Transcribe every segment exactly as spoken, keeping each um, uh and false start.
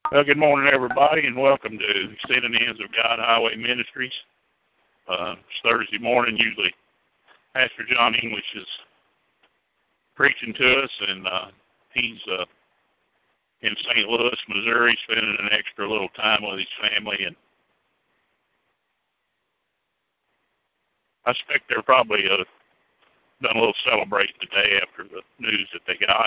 Well, good morning, everybody, and welcome to Extending Ends of God Highway Ministries. Uh, it's Thursday morning. Usually, Pastor John English is preaching to us, and uh, he's uh, in Saint Louis, Missouri, spending an extra little time with his family. And I suspect they're probably uh, done a little celebrating today after the news that they got.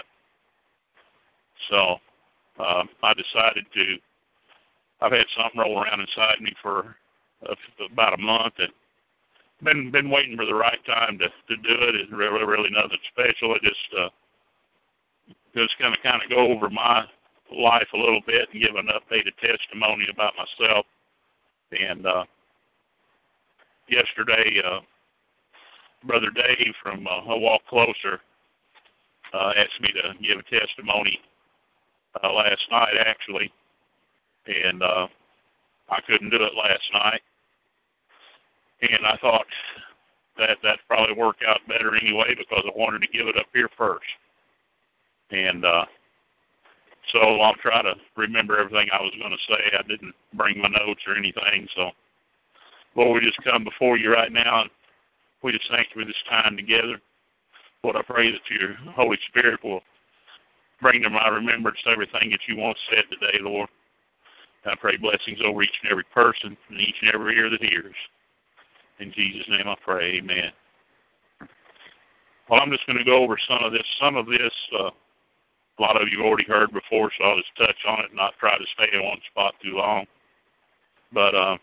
So um, I decided to. I've had something roll around inside me for uh, about a month, and been been waiting for the right time to to do it. It's really really nothing special. I just uh, just gonna kind of go over my life a little bit and give an updated testimony about myself. And uh, yesterday, uh, Brother Dave from uh, A Walk Closer uh, asked me to give a testimony uh, last night, actually, and uh, I couldn't do it last night. And I thought that that'd probably work out better anyway because I wanted to give it up here first. And uh, so I'll try to remember everything I was going to say. I didn't bring my notes or anything. So, Lord, we just come before you right now, and we just thank you for this time together. Lord, I pray that your Holy Spirit will bring to my remembrance everything that you want said today, Lord. And I pray blessings over each and every person and each and every ear that hears. In Jesus' name I pray, amen. Well, I'm just going to go over some of this. Some of this, uh, a lot of you already heard before, so I'll just touch on it and not try to stay in one spot too long. But uh,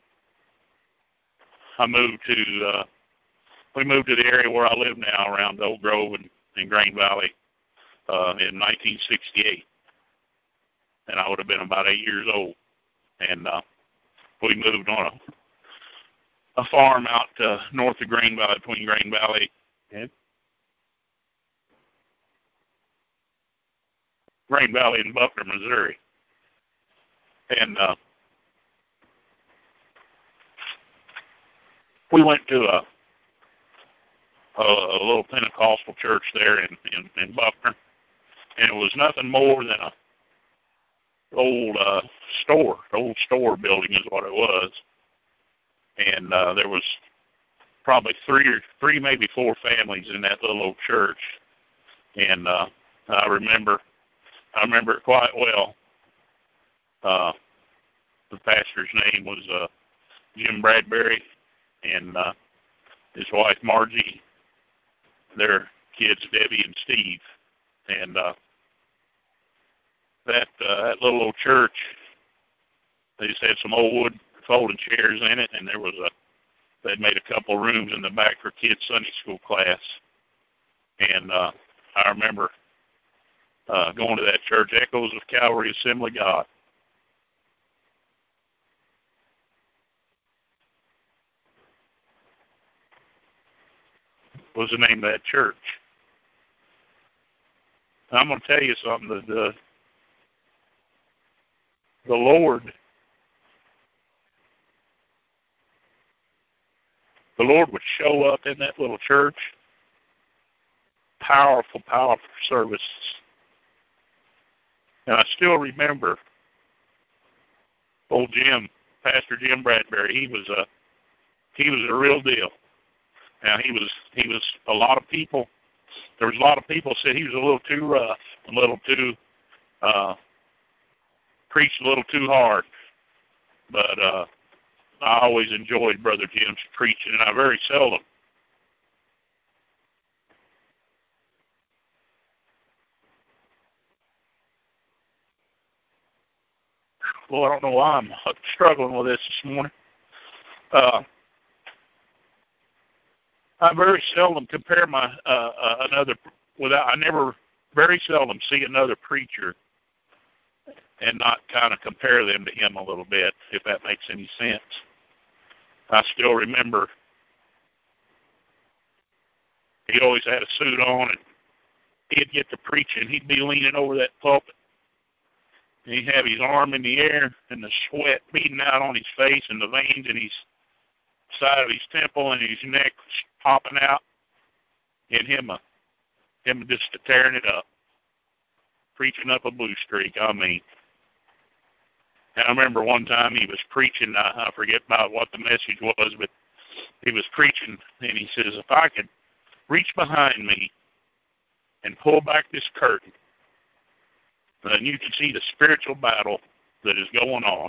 I moved to, uh, we moved to the area where I live now, around Oak Grove and, and Grain Valley, uh, in nineteen sixty-eight. And I would have been about eight years old. And uh, we moved on a, a farm out uh, north of Grain Valley, between Grain Valley and Grain Valley and Buckner, Missouri. And uh, we went to a, a, a little Pentecostal church there in, in, in Buckner. And it was nothing more than a old uh, store, old store building is what it was. And uh, there was probably three or three, maybe four families in that little old church. And uh, I remember, I remember it quite well. Uh, the pastor's name was uh, Jim Bradbury, and uh, his wife Margie, their kids Debbie and Steve. And uh, that uh, that little old church, they just had some old wood folding chairs in it, and there was a they'd made a couple rooms in the back for kids' Sunday school class. And uh, I remember uh, going to that church, Echoes of Calvary Assembly God. Was the name of that church. And I'm going to tell you something. The, the the Lord, the Lord would show up in that little church. Powerful, powerful services. And I still remember old Jim, Pastor Jim Bradbury. He was a he was a real deal. Now he was he was a lot of people. There was a lot of people said he was a little too rough, a little too uh, preached a little too hard. But uh, I always enjoyed Brother Jim's preaching, and I very seldom well, I don't know why I'm struggling with this this morning. Uh, I very seldom compare my uh, uh, another without. I never very seldom see another preacher and not kind of compare them to him a little bit, if that makes any sense. I still remember he always had a suit on, and he'd get to preaching. He'd be leaning over that pulpit, and he'd have his arm in the air and the sweat beating out on his face and the veins in his side of his temple and his neck popping out, and him, uh, him just tearing it up, preaching up a blue streak. I mean, And I remember one time he was preaching, I, I forget about what the message was, but he was preaching, and he says, if I could reach behind me and pull back this curtain, then you can see the spiritual battle that is going on.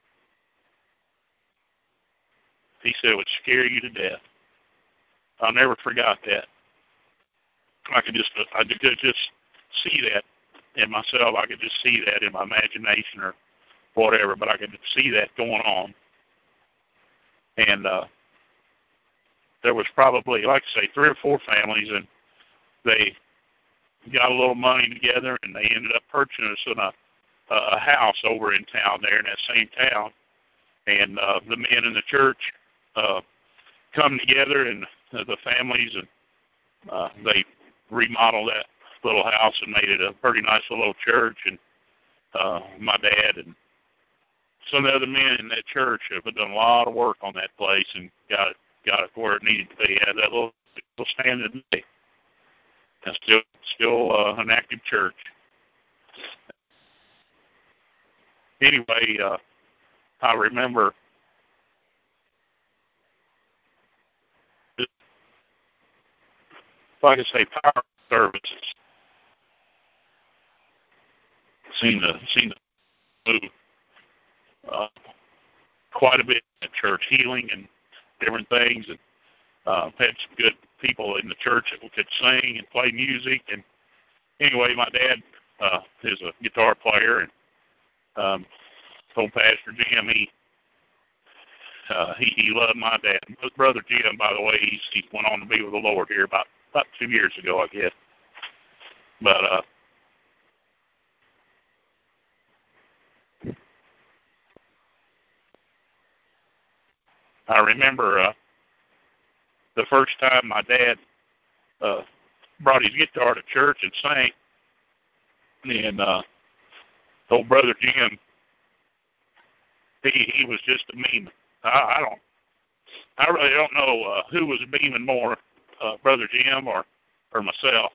He said it would scare you to death. I'll never forgot that. I could just, I could just see that in myself. I could just see that in my imagination or whatever, but I could see that going on. And uh, there was probably, like I say, three or four families, and they got a little money together, and they ended up purchasing us in a, a house over in town there in that same town. And uh, the men in the church uh, come together, and uh, the families, and uh, they remodeled that little house and made it a pretty nice little church. And uh, my dad and some of the other men in that church have done a lot of work on that place and got it got it where it needed to be. Had that little still standing today. And still still uh, an active church. Anyway, uh, I remember like I say, power services. Seen the seen the move uh, quite a bit at church, healing and different things, and uh, had some good people in the church that could sing and play music. And anyway, my dad uh, is a guitar player, and um, told Pastor Jim he uh, he he loved my dad. His brother Jim, by the way, he's he went on to be with the Lord here about about two years ago, I guess. But uh, I remember uh, the first time my dad uh, brought his guitar to church and sang, and uh, old brother Jim, he he was just a meme. I, I don't, I really don't know uh, who was beaming more, uh, brother Jim or or myself.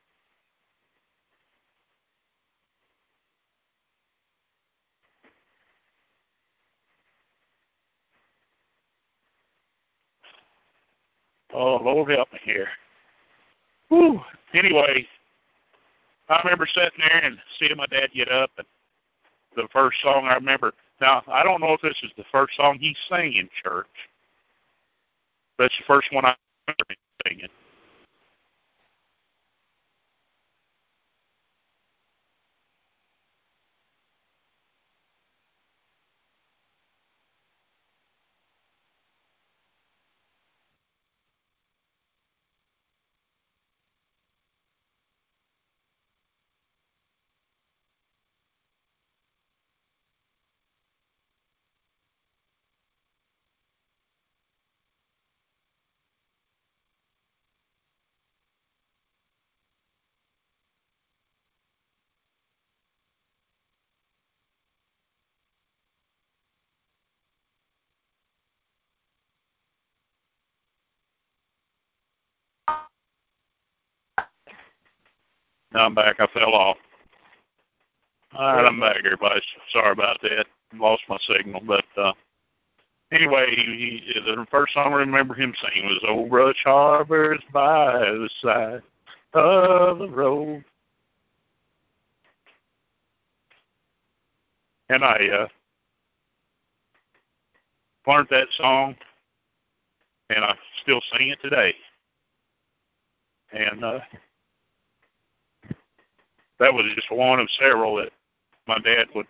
Oh, Lord help me here. Whew. Anyway, I remember sitting there and seeing my dad get up, and the first song I remember, now, I don't know if this is the first song he sang in church, but it's the first one I remember him singing. Now I'm back. I fell off. All right, I'm back, everybody. Sorry about that. Lost my signal, but uh, anyway, he, he, the first song I remember him singing was "Old Brush Harbor's by the side of the road," and I uh, learned that song, and I still sing it today. And uh, that was just one of several that my dad would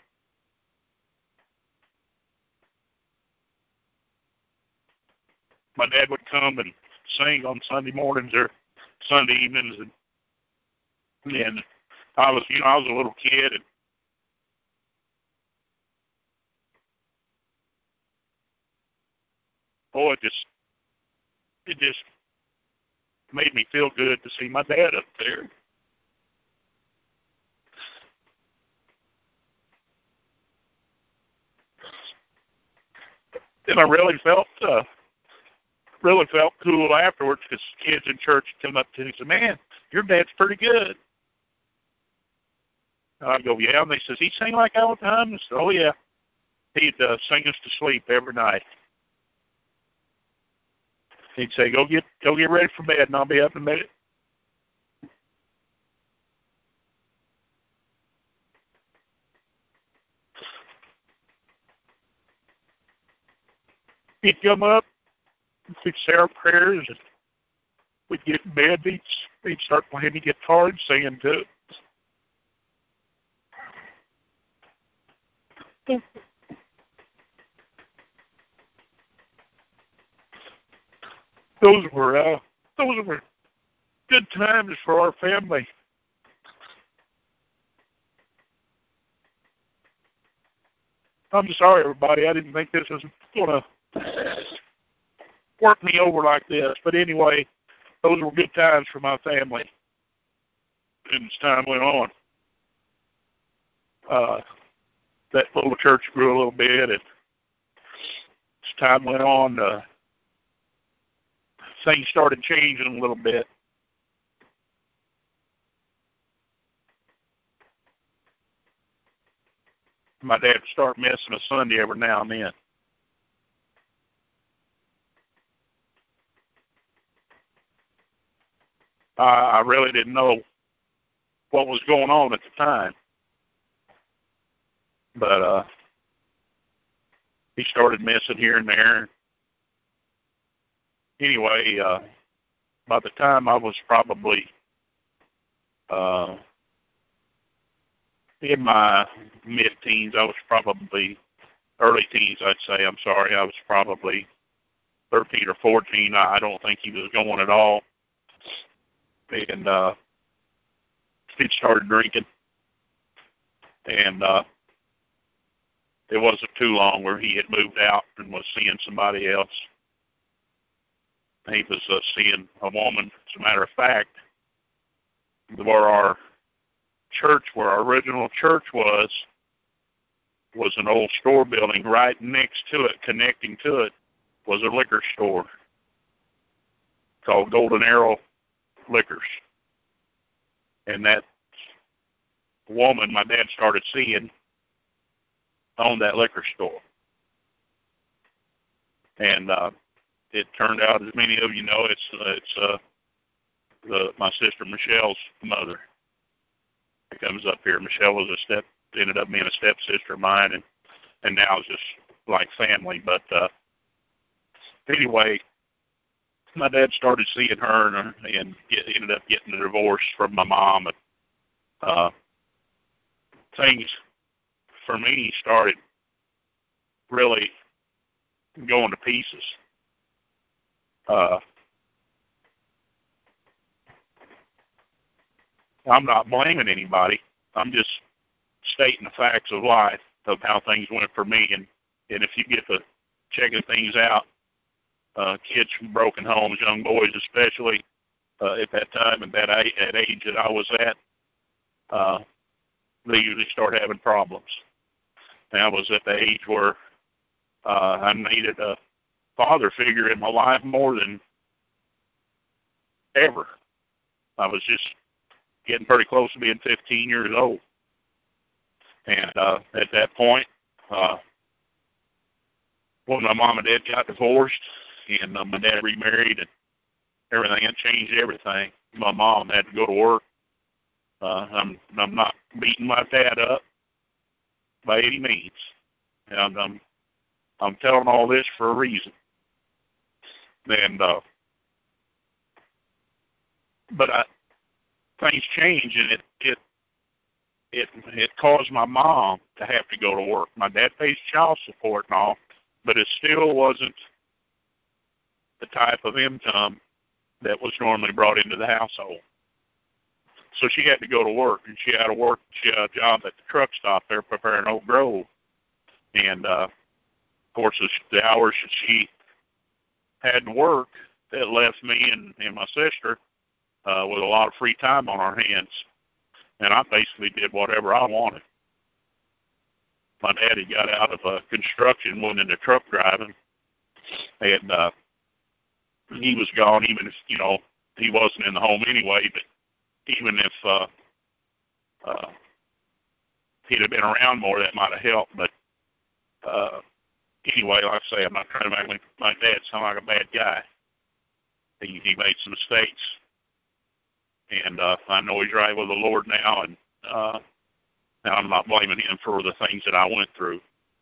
my dad would come and sing on Sunday mornings or Sunday evenings, and, and I was, you know, I was a little kid, and boy, it just it just made me feel good to see my dad up there. And I really felt uh, really felt cool afterwards because kids in church come up to me and say, "Man, your dad's pretty good." And I go, "Yeah," and they says, "He sing like all the time?" I said, "Oh yeah." He'd uh, sing us to sleep every night. He'd say, "Go get, go get ready for bed, and I'll be up in a minute." He'd come up, we'd say our prayers, and we'd get in bed. He'd, he'd start playing the guitar and singing to it. Those were uh, those were good times for our family. I'm sorry, everybody. I didn't think this was going to work me over like this. But anyway, those were good times for my family. And as time went on, uh, that little church grew a little bit. And as time went on, uh, things started changing a little bit. My dad would start missing a Sunday every now and then. I, I really didn't know what was going on at the time. But uh, he started missing here and there. Anyway, uh, by the time I was probably uh, in my mid-teens, I was probably early teens, I'd say. I'm sorry, I was probably thirteen or fourteen. I don't think he was going at all. And uh, he started drinking. And uh, it wasn't too long where he had moved out and was seeing somebody else. He was uh, seeing a woman. As a matter of fact, where our church, where our original church was, was an old store building. Right next to it, connecting to it, was a liquor store called Golden Arrow Liquors. And that woman my dad started seeing owned that liquor store. And uh, it turned out, as many of you know, it's uh, it's uh, the, my sister Michelle's mother. It comes up here. Michelle was a step, ended up being a stepsister of mine, and and now it's just like family. But uh, anyway, my dad started seeing her, and, and get, ended up getting a divorce from my mom. And uh, things for me started really going to pieces. Uh, I'm not blaming anybody. I'm just stating the facts of life, of how things went for me. And, and if you get to checking things out, uh, kids from broken homes, young boys especially, uh, at that time and that age, at age that I was at, uh, they usually start having problems. And I was at the age where uh, I needed a father figure in my life more than ever. I was just getting pretty close to being fifteen years old. And uh, at that point, uh, when my mom and dad got divorced, and uh, my dad remarried, and everything, it changed everything. My mom had to go to work. Uh, I'm I'm not beating my dad up by any means. And I'm I'm telling all this for a reason. And uh, but I, things changed, and it it it it caused my mom to have to go to work. My dad pays child support and all, but it still wasn't the type of income that was normally brought into the household. So she had to go to work, and she had to work. She had a job at the truck stop there preparing Oak Grove. And, uh, of course, the hours that she had to work, that left me and, and my sister uh, with a lot of free time on our hands. And I basically did whatever I wanted. My daddy got out of uh, construction, went into truck driving, and uh, he was gone, even if, you know, he wasn't in the home anyway, but even if uh, uh, he'd have been around more, that might have helped. But uh, anyway, like I say, I'm not trying to make my dad sound like a bad guy. He, he made some mistakes, and uh, I know he's right with the Lord now, and uh, now I'm not blaming him for the things that I went through.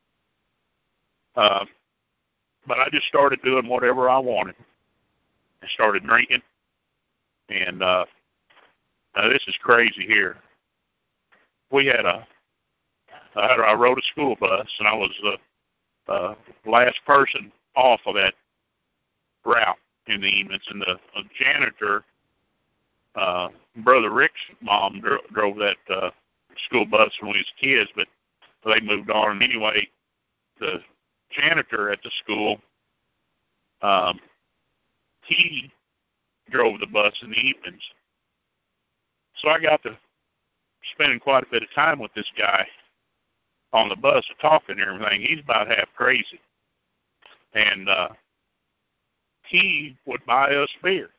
Uh, but I just started doing whatever I wanted. I started drinking, and uh, now this is crazy here. We had a, I, had, I rode a school bus, and I was the uh, last person off of that route in the evenings, and the uh, janitor, uh, Brother Rick's mom dro- drove that uh, school bus when we was kids, but they moved on. And anyway, the janitor at the school, um, he drove the bus in the evenings. So I got to spending quite a bit of time with this guy on the bus, talking and everything. He's about half crazy. And uh, he would buy us beer.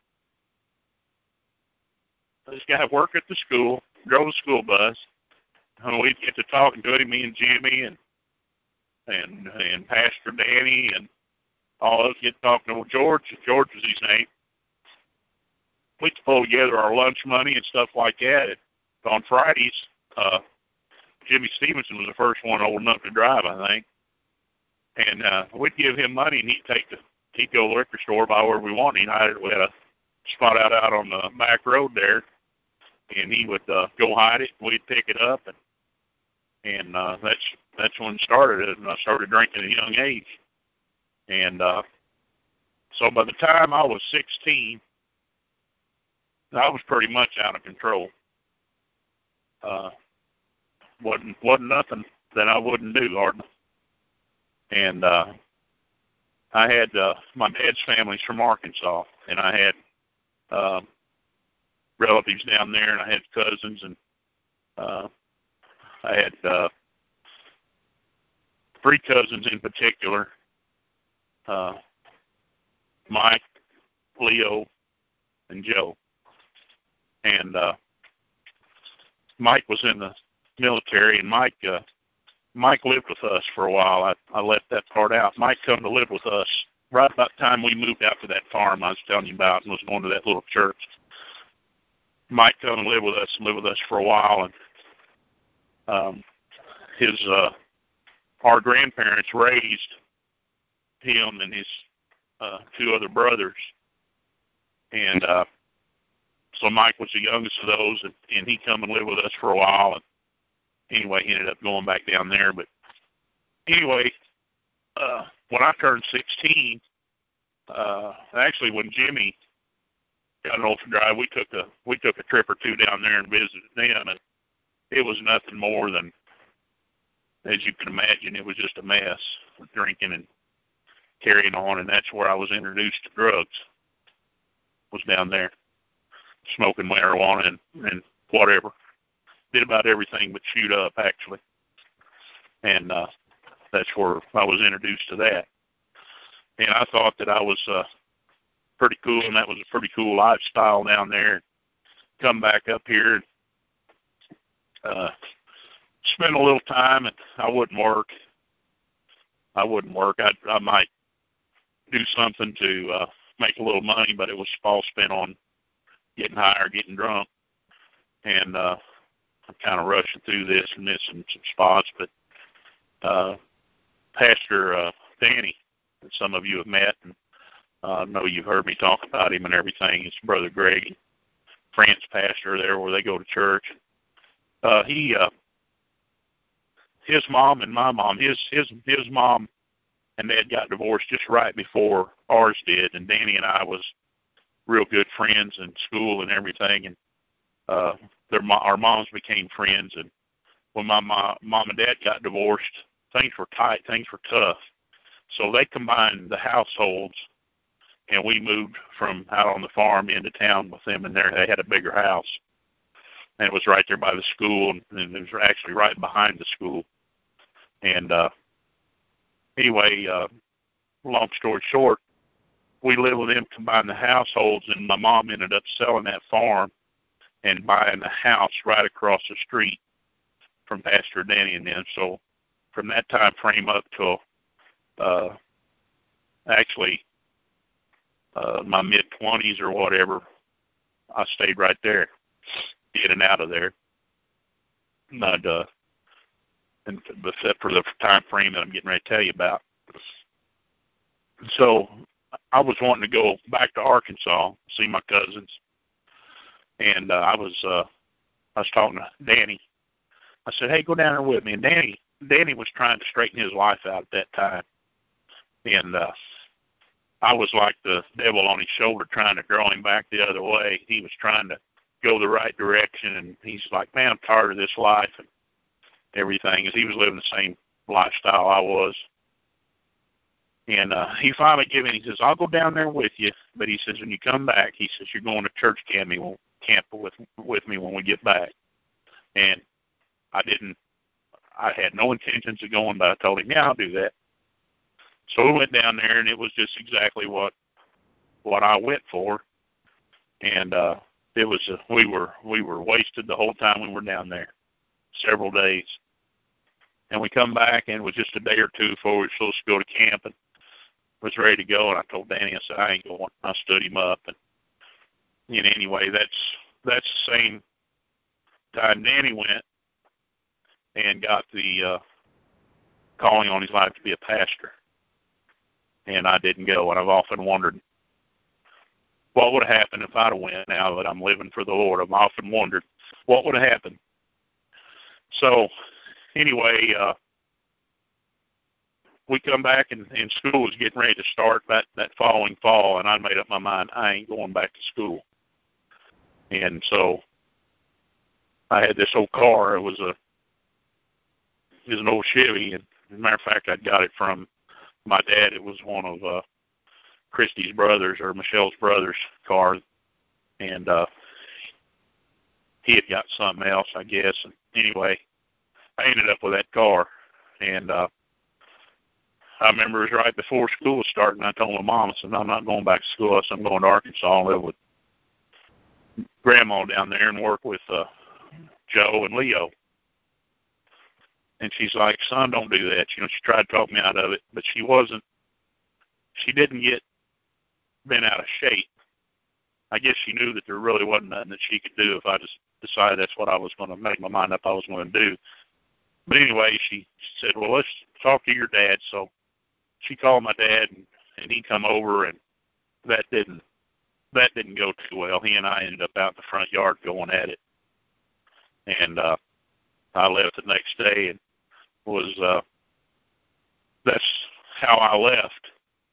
This guy worked at the school, drove the school bus, and we'd get to talking to him, me and Jimmy and and and Pastor Danny and all of us get talking to George. George was his name. We'd pull together our lunch money and stuff like that. And on Fridays, uh, Jimmy Stevenson was the first one old enough to drive, I think. And uh, we'd give him money, and he'd take the he'd go to the liquor store, buy whatever we wanted. He had, we had a spot out out on the back road there, and he would uh, go hide it. We'd pick it up, and and uh, that's that's when it started. And I started drinking at a young age. And uh, so by the time I was sixteen, I was pretty much out of control. Uh, wasn't wasn't nothing that I wouldn't do, hardly. And uh, I had uh, my dad's family's from Arkansas, and I had uh, relatives down there, and I had cousins, and uh, I had uh, three cousins in particular, uh, Mike, Leo, and Joe. And uh, Mike was in the military, and Mike uh, Mike lived with us for a while. I, I left that part out. Mike come to live with us right about the time we moved out to that farm I was telling you about and was going to that little church. Mike come and live with us and lived with us for a while, and um, his uh, our grandparents raised him and his uh, two other brothers, and uh, so Mike was the youngest of those, and, and he come and lived with us for a while, and anyway, he ended up going back down there. But anyway, uh, when I turned sixteen, uh, actually when Jimmy got old to drive, we took a we took a trip or two down there and visited them, and it was nothing more than, as you can imagine, it was just a mess with drinking and carrying on, and that's where I was introduced to drugs, was down there, smoking marijuana and, and whatever. Did about everything but shoot up, actually. And uh, that's where I was introduced to that. And I thought that I was uh, pretty cool, and that was a pretty cool lifestyle down there. Come back up here and uh, spend a little time, and I wouldn't work. I wouldn't work. I'd, I might do something to uh, make a little money, but it was all spent on getting high or getting drunk. And uh, I'm kind of rushing through this and missing some spots, but uh, Pastor uh, Danny, that some of you have met, and I uh, know you've heard me talk about him and everything. His brother Greg, France pastor there where they go to church. Uh, he, uh, his mom and my mom, his his his mom and dad got divorced just right before ours did, and Danny and I was real good friends in school and everything, and uh, their our moms became friends. And when my mom, mom and dad got divorced, things were tight, things were tough. So they combined the households, and we moved from out on the farm into town with them, and there they had a bigger house. And it was right there by the school, and it was actually right behind the school. And uh, anyway, uh, long story short, we lived with them, combined the households, and my mom ended up selling that farm and buying the house right across the street from Pastor Danny and them. So from that time frame up till uh, actually uh, my mid-twenties or whatever, I stayed right there, in and out of there. But, uh, and, except for the time frame that I'm getting ready to tell you about. So I was wanting to go back to Arkansas, see my cousins, and uh, I was uh, I was talking to Danny. I said, "Hey, go down there with me." And Danny, Danny was trying to straighten his life out at that time, and uh, I was like the devil on his shoulder, trying to draw him back the other way. He was trying to go the right direction, and he's like, "Man, I'm tired of this life and everything." As he was living the same lifestyle I was. And uh, he finally gave in. He says, "I'll go down there with you." But he says, when you come back, he says, "You're going to church camp camp with with me when we get back." And I didn't, I had no intentions of going, but I told him, "Yeah, I'll do that." So we went down there, and it was just exactly what what I went for. And uh, it was uh, we were we were wasted the whole time we were down there, several days. And we come back, and it was just a day or two before we were supposed to go to camp, and was ready to go. And I told Danny, I said, "I ain't going." I stood him up, and you know, anyway, that's that's the same time Danny went and got the uh, calling on his life to be a pastor, and I didn't go. And I've often wondered what would have happened if I'd have went. Now that I'm living for the Lord, I've often wondered what would have happened. So anyway, uh, we come back, and, and school was getting ready to start that, that following fall, and I made up my mind, I ain't going back to school. And so I had this old car. It was a it was an old Chevy, and as a matter of fact, I got it from my dad. It was one of uh, Christy's brothers or Michelle's brothers' car, and uh, he had got something else, I guess. And anyway, I ended up with that car, and uh, I remember it was right before school was starting. I told my mom, I said, "I'm not going back to school. I said, I'm going to Arkansas and live with Grandma down there and work with uh, Joe and Leo." And she's like, "Son, don't do that." You know, she tried to talk me out of it, but she wasn't, she didn't get bent out of shape. I guess she knew that there really wasn't nothing that she could do if I just decided that's what I was going to make my mind up I was going to do. But anyway, she said, "Well, let's talk to your dad." So she called my dad, and, and he come over, and that didn't, that didn't go too well. He and I ended up out in the front yard going at it. And uh, I left the next day, and was uh, that's how I left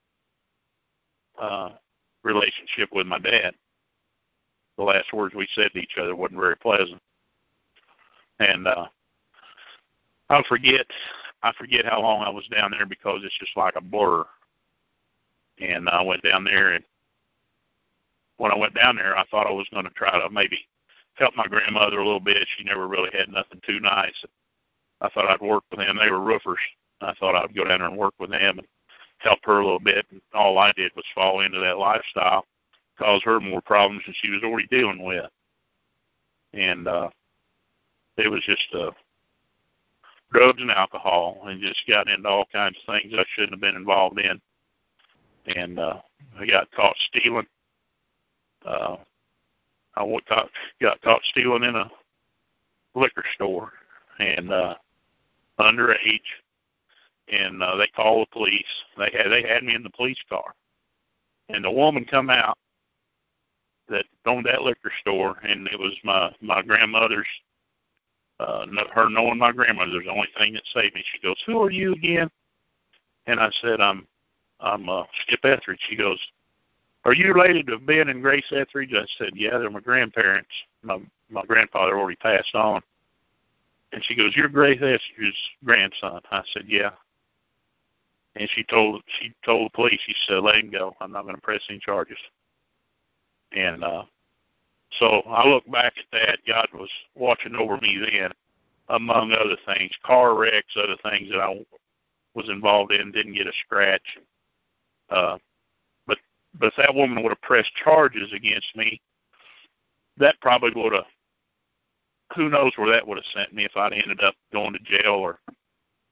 uh, relationship with my dad. The last words we said to each other wasn't very pleasant. And uh, I forget, I forget how long I was down there because it's just like a blur. And I went down there, and when I went down there, I thought I was going to try to maybe help my grandmother a little bit. She never really had nothing too nice. I thought I'd work with them. They were roofers. I thought I'd go down there and work with them and help her a little bit. And all I did was fall into that lifestyle, cause her more problems than she was already dealing with. And uh, it was just uh, drugs and alcohol, and just got into all kinds of things I shouldn't have been involved in. And uh, I got caught stealing. Uh, I got, got caught stealing in a liquor store, and uh, underage, and uh, they called the police. They had they had me in the police car, and the woman come out that owned that liquor store, and it was my my grandmother's. Uh, her knowing my grandmother, there's the only thing that saved me. She goes, "Who are you again?" And I said, "I'm I'm uh, Skip Etheridge." She goes, "Are you related to Ben and Grace Etheridge?" I said, "Yeah, they're my grandparents. My my grandfather already passed on." And she goes, "You're Grace Etheridge's grandson." I said, "Yeah." And she told she told the police, she said, "Let him go. I'm not going to press any charges." And uh, so I look back at that. God was watching over me then, among other things, car wrecks, other things that I was involved in, didn't get a scratch. Uh, but but if that woman would have pressed charges against me, that probably would have, who knows where that would have sent me if I'd ended up going to jail or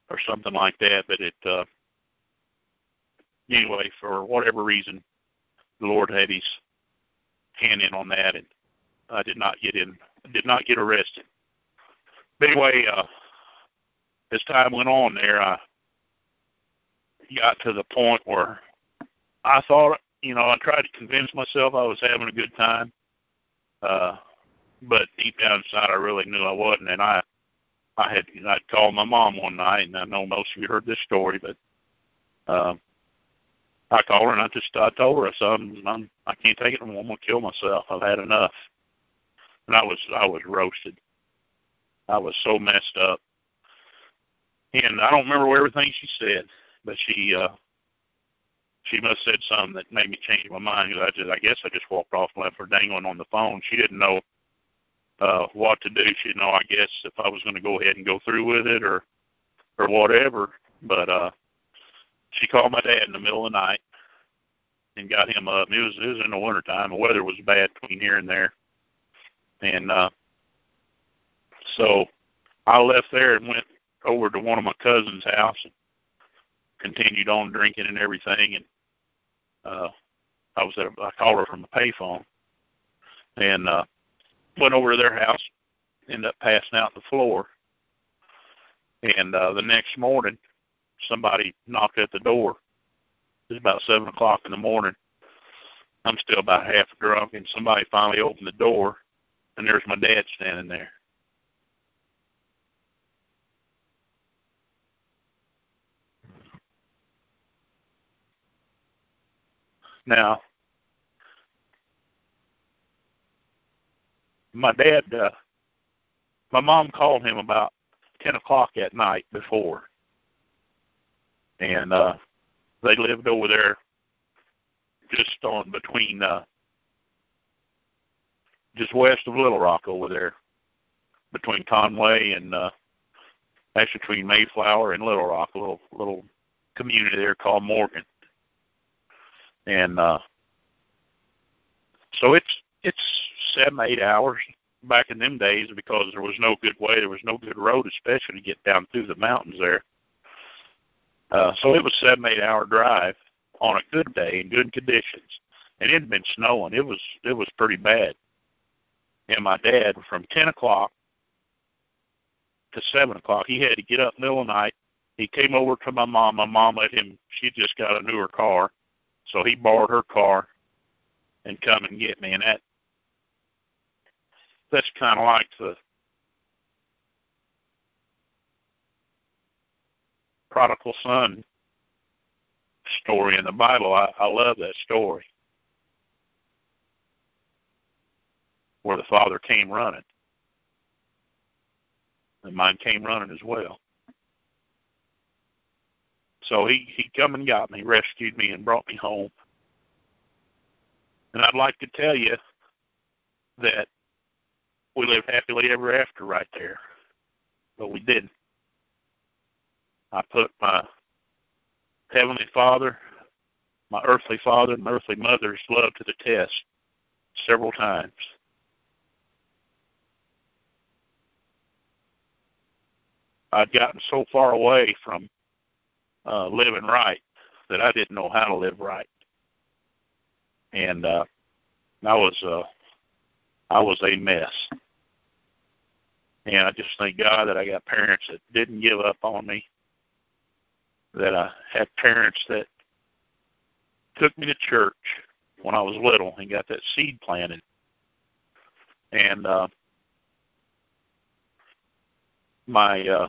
or something like that. But it, uh, anyway, for whatever reason, the Lord had His hand in on that, and I did not get in, did not get arrested. But anyway, uh, as time went on there, I got to the point where I thought, you know, I tried to convince myself I was having a good time, uh, but deep down inside, I really knew I wasn't. And I, I had, I'd called my mom one night, and I know most of you heard this story, but uh, I called her and I just, I told her, I said, I'm, I'm, I can't take it anymore. I'm gonna kill myself. I've had enough. And I was, I was roasted. I was so messed up. And I don't remember everything she said, but she, uh, she must have said something that made me change my mind. Cause I just, I guess I just walked off and left her dangling on the phone. She didn't know uh, what to do. She didn't know, I guess, if I was going to go ahead and go through with it or, or whatever. But uh, she called my dad in the middle of the night and got him up. It was, it was in the wintertime. The weather was bad between here and there. And uh, so I left there and went over to one of my cousin's house and continued on drinking and everything. And uh, I was at a, I called her from a payphone and uh, went over to their house, ended up passing out on the floor. And uh, the next morning, somebody knocked at the door. It was about seven o'clock in the morning. I'm still about half drunk, and somebody finally opened the door, and there's my dad standing there. Now, my dad, uh, my mom called him about ten o'clock at night before, and uh, they lived over there just on between, uh, just west of Little Rock over there, between Conway and, uh, actually between Mayflower and Little Rock, a little, little community there called Morgan. And uh, so it's it's seven, eight hours back in them days because there was no good way, there was no good road, especially to get down through the mountains there. Uh, so it was a seven, eight hour drive on a good day in good conditions, and it had been snowing. It was it was pretty bad. And my dad, from ten o'clock to seven o'clock, he had to get up in the middle of the night. He came over to my mom. My mom let him. She just got a newer car. So he borrowed her car and come and get me. And that that's kind of like the prodigal son story in the Bible. I, I love that story where the father came running. And mine came running as well. So he, he come and got me, rescued me, and brought me home. And I'd like to tell you that we lived happily ever after right there. But we didn't. I put my Heavenly Father, my earthly father, and my earthly mother's love to the test several times. I'd gotten so far away from uh, living right that I didn't know how to live right. And uh, I was uh, I was a mess. And I just thank God that I got parents that didn't give up on me, that I had parents that took me to church when I was little and got that seed planted. And uh, my uh,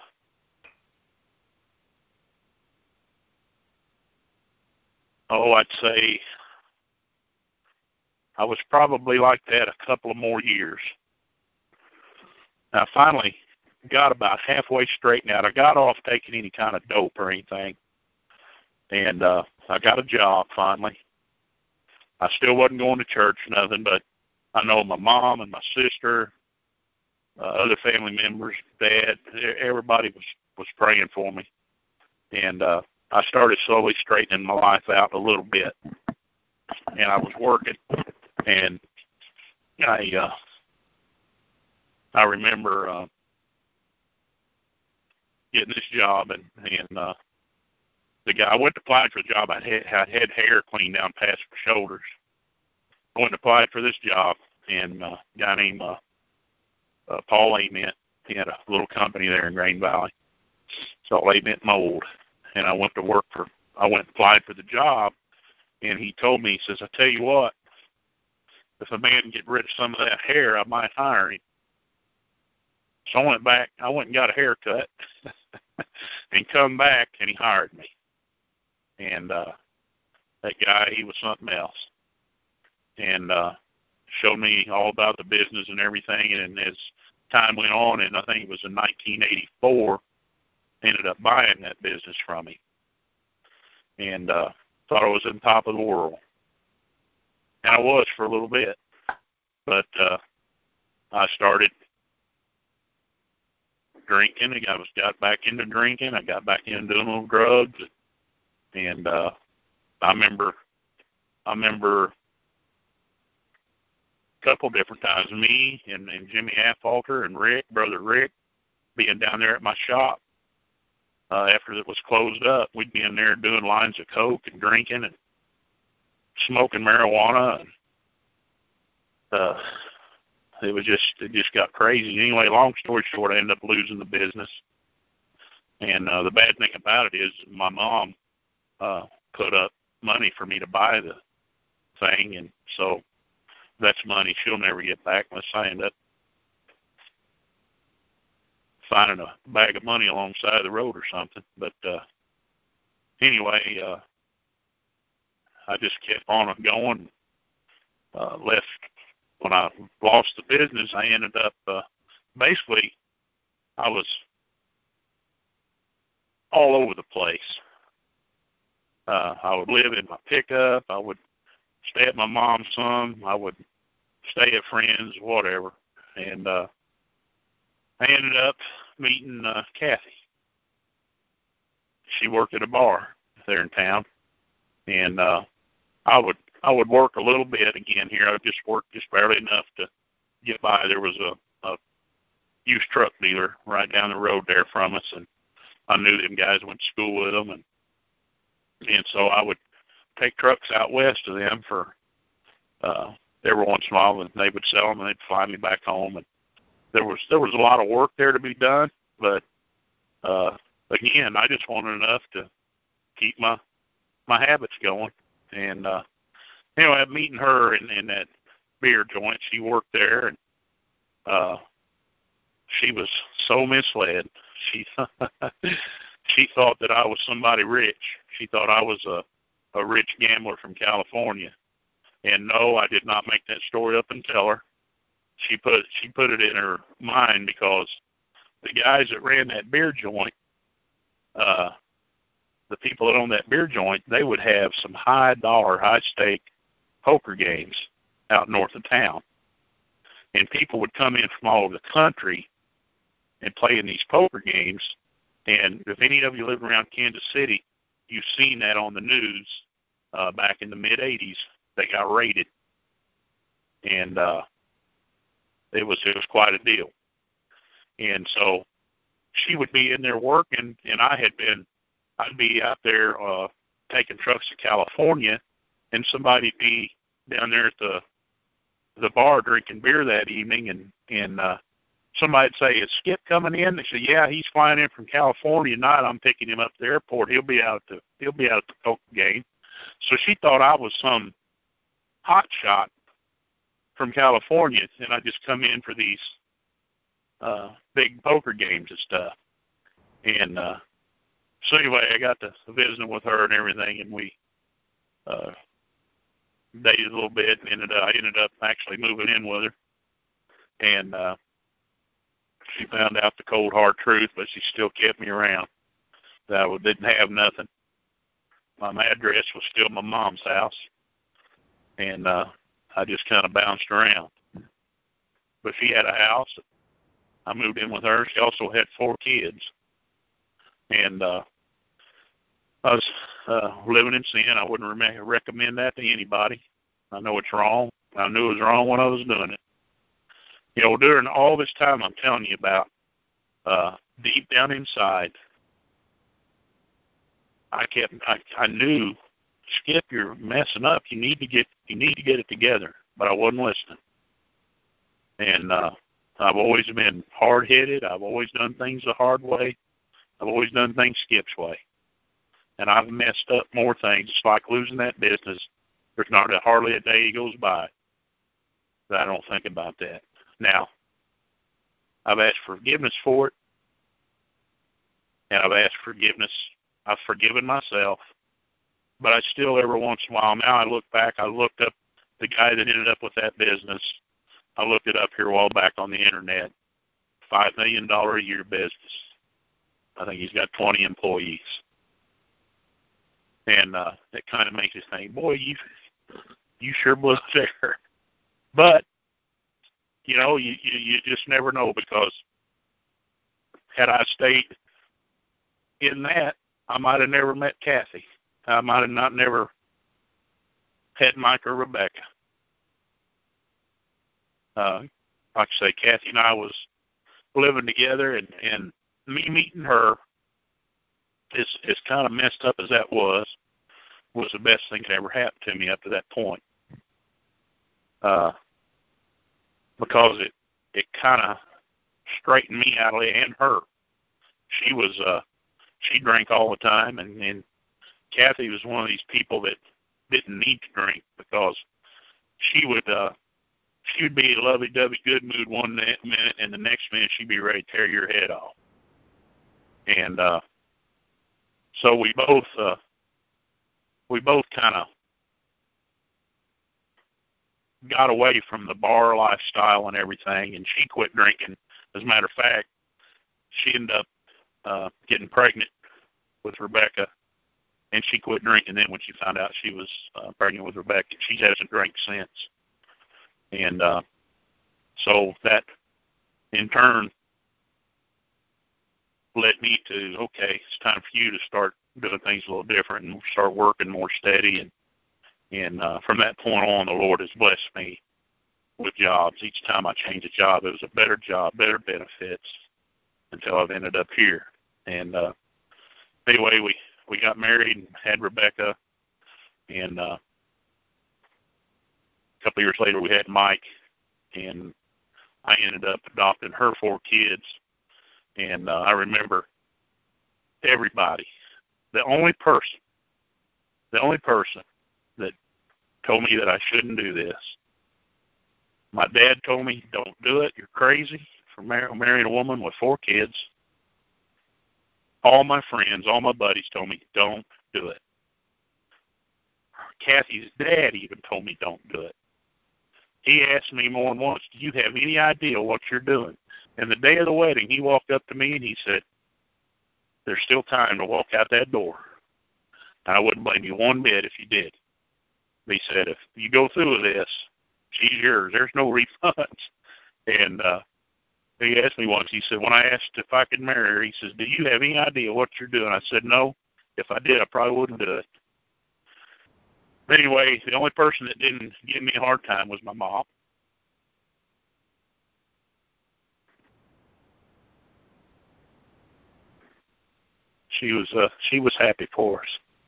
oh, I'd say I was probably like that a couple of more years. I finally got about halfway straightened out. I got off taking any kind of dope or anything. And uh, I got a job finally. I still wasn't going to church or nothing, but I know my mom and my sister, uh, other family members, dad, everybody was, was praying for me. And uh, I started slowly straightening my life out a little bit. And I was working. And I uh, I remember uh, getting this job, and and uh, the guy I went to apply for the job. I had I had hair cleaned down past my shoulders. I went to apply for this job, and uh, a guy named uh, uh, Paul Ament. He had a little company there in Grain Valley. It's all Ament Mold, and I went to work for. I went and applied for the job, and he told me, he says, "I tell you what, if a man can get rid of some of that hair, I might hire him." So I went back. I went and got a haircut, and come back, and he hired me. And uh, that guy, he was something else, and uh, showed me all about the business and everything. And as time went on, and I think it was in nineteen eighty-four, ended up buying that business from him, and uh, thought I was on top of the world. And I was for a little bit, but uh, I started drinking. I was got back into drinking. I got back into doing little drugs, and uh, I remember, I remember a couple different times, me and, and Jimmy Halfalter and Rick, brother Rick, being down there at my shop uh, after it was closed up. We'd be in there doing lines of coke and drinking and smoking marijuana, and uh, it was just it just got crazy. Anyway, long story short, I ended up losing the business. And uh, the bad thing about it is my mom uh, put up money for me to buy the thing, and so that's money she'll never get back unless I end up finding a bag of money alongside the road or something. But uh, anyway, uh, I just kept on going. Uh, left when I lost the business. I ended up uh, basically I was all over the place. Uh, I would live in my pickup. I would stay at my mom's some. I would stay at friends, whatever. And uh, I ended up meeting uh, Kathy. She worked at a bar there in town, and uh, I would I would work a little bit again here. I would just work just barely enough to get by. There was a, a used truck dealer right down the road there from us, and I knew them guys, went to school with them, and and so I would take trucks out west of them for uh, every once in a while, and they would sell them, and they'd fly me back home. And there was there was a lot of work there to be done, but uh, again, I just wanted enough to keep my my habits going. And uh, anyway, I'm meeting her in, in that beer joint. She worked there, and uh, she was so misled. She she thought that I was somebody rich. She thought I was a, a rich gambler from California. And no, I did not make that story up and tell her. She put she put it in her mind because the guys that ran that beer joint, uh, the people that owned that beer joint, they would have some high dollar, high stake poker games out north of town. And people would come in from all over the country and play in these poker games. And if any of you live around Kansas City, you've seen that on the news uh, back in the mid eighties. They got raided. And uh, it was it was quite a deal. And so she would be in there working, and I had been, I'd be out there uh, taking trucks to California, and somebody'd be down there at the the bar drinking beer that evening, and and uh, somebody'd say, "Is Skip coming in?" They say, "Yeah, he's flying in from California tonight. I'm picking him up at the airport. He'll be out at the he'll be out at the poker game." So she thought I was some hot shot from California, and I just come in for these uh, big poker games and stuff. And uh, so anyway, I got to visiting with her and everything, and we uh, dated a little bit, and ended up, I ended up actually moving in with her. And uh, she found out the cold, hard truth, but she still kept me around. I didn't have nothing. My address was still my mom's house, and uh, I just kind of bounced around. But she had a house. I moved in with her. She also had four kids. And uh, I was uh, living in sin. I wouldn't re- recommend that to anybody. I know it's wrong. I knew it was wrong when I was doing it. You know, during all this time I'm telling you about, uh, deep down inside, I kept, I, I knew, Skip, you're messing up. You need to get, you need to get it together. But I wasn't listening. And uh, I've always been hard-headed. I've always done things the hard way. I've always done things Skip's way. And I've messed up more things. It's like losing that business. There's not hardly a day goes by that I don't think about that. Now, I've asked forgiveness for it, and I've asked forgiveness. I've forgiven myself, but I still, every once in a while, now I look back, I looked up the guy that ended up with that business. I looked it up here a while back on the internet. five million dollars a year business. I think he's got twenty employees. And uh, it kind of makes you think, boy, you you sure blew it there. But, you know, you, you, you just never know, because had I stayed in that, I might have never met Kathy. I might have not never had Mike or Rebecca. Uh, like I say, Kathy and I was living together, and, and me meeting her, as, as kind of messed up as that was, was the best thing that ever happened to me up to that point. Uh, because it, it kind of straightened me out of it, and her. She was, uh, she drank all the time, and, and Kathy was one of these people that didn't need to drink, because she would, uh, she would be in a lovey-dovey good mood one minute, and the next minute she'd be ready to tear your head off. And uh, so we both, uh, we both kind of got away from the bar lifestyle and everything, and she quit drinking. As a matter of fact, she ended up uh, getting pregnant with Rebecca, and she quit drinking then when she found out she was uh, pregnant with Rebecca. She hasn't drank since. And uh, so that, in turn, led me to, okay, it's time for you to start doing things a little different and start working more steady. And and uh, from that point on, the Lord has blessed me with jobs. Each time I changed a job, it was a better job, better benefits, until I've ended up here. And uh, anyway, we, we got married and had Rebecca, and uh, a couple of years later we had Mike, and I ended up adopting her four kids. And uh, I remember everybody, the only person, the only person that told me that I shouldn't do this, my dad told me, don't do it, you're crazy for mar- marrying a woman with four kids. All my friends, all my buddies told me, don't do it. Kathy's dad even told me, don't do it. He asked me more than once, do you have any idea what you're doing? And the day of the wedding, he walked up to me and he said, there's still time to walk out that door. And I wouldn't blame you one bit if you did. He said, if you go through with this, she's yours. There's no refunds. And uh, he asked me once, he said, when I asked if I could marry her, he says, do you have any idea what you're doing? I said, no. If I did, I probably wouldn't do it. But anyway, the only person that didn't give me a hard time was my mom. She was uh, she was happy for us.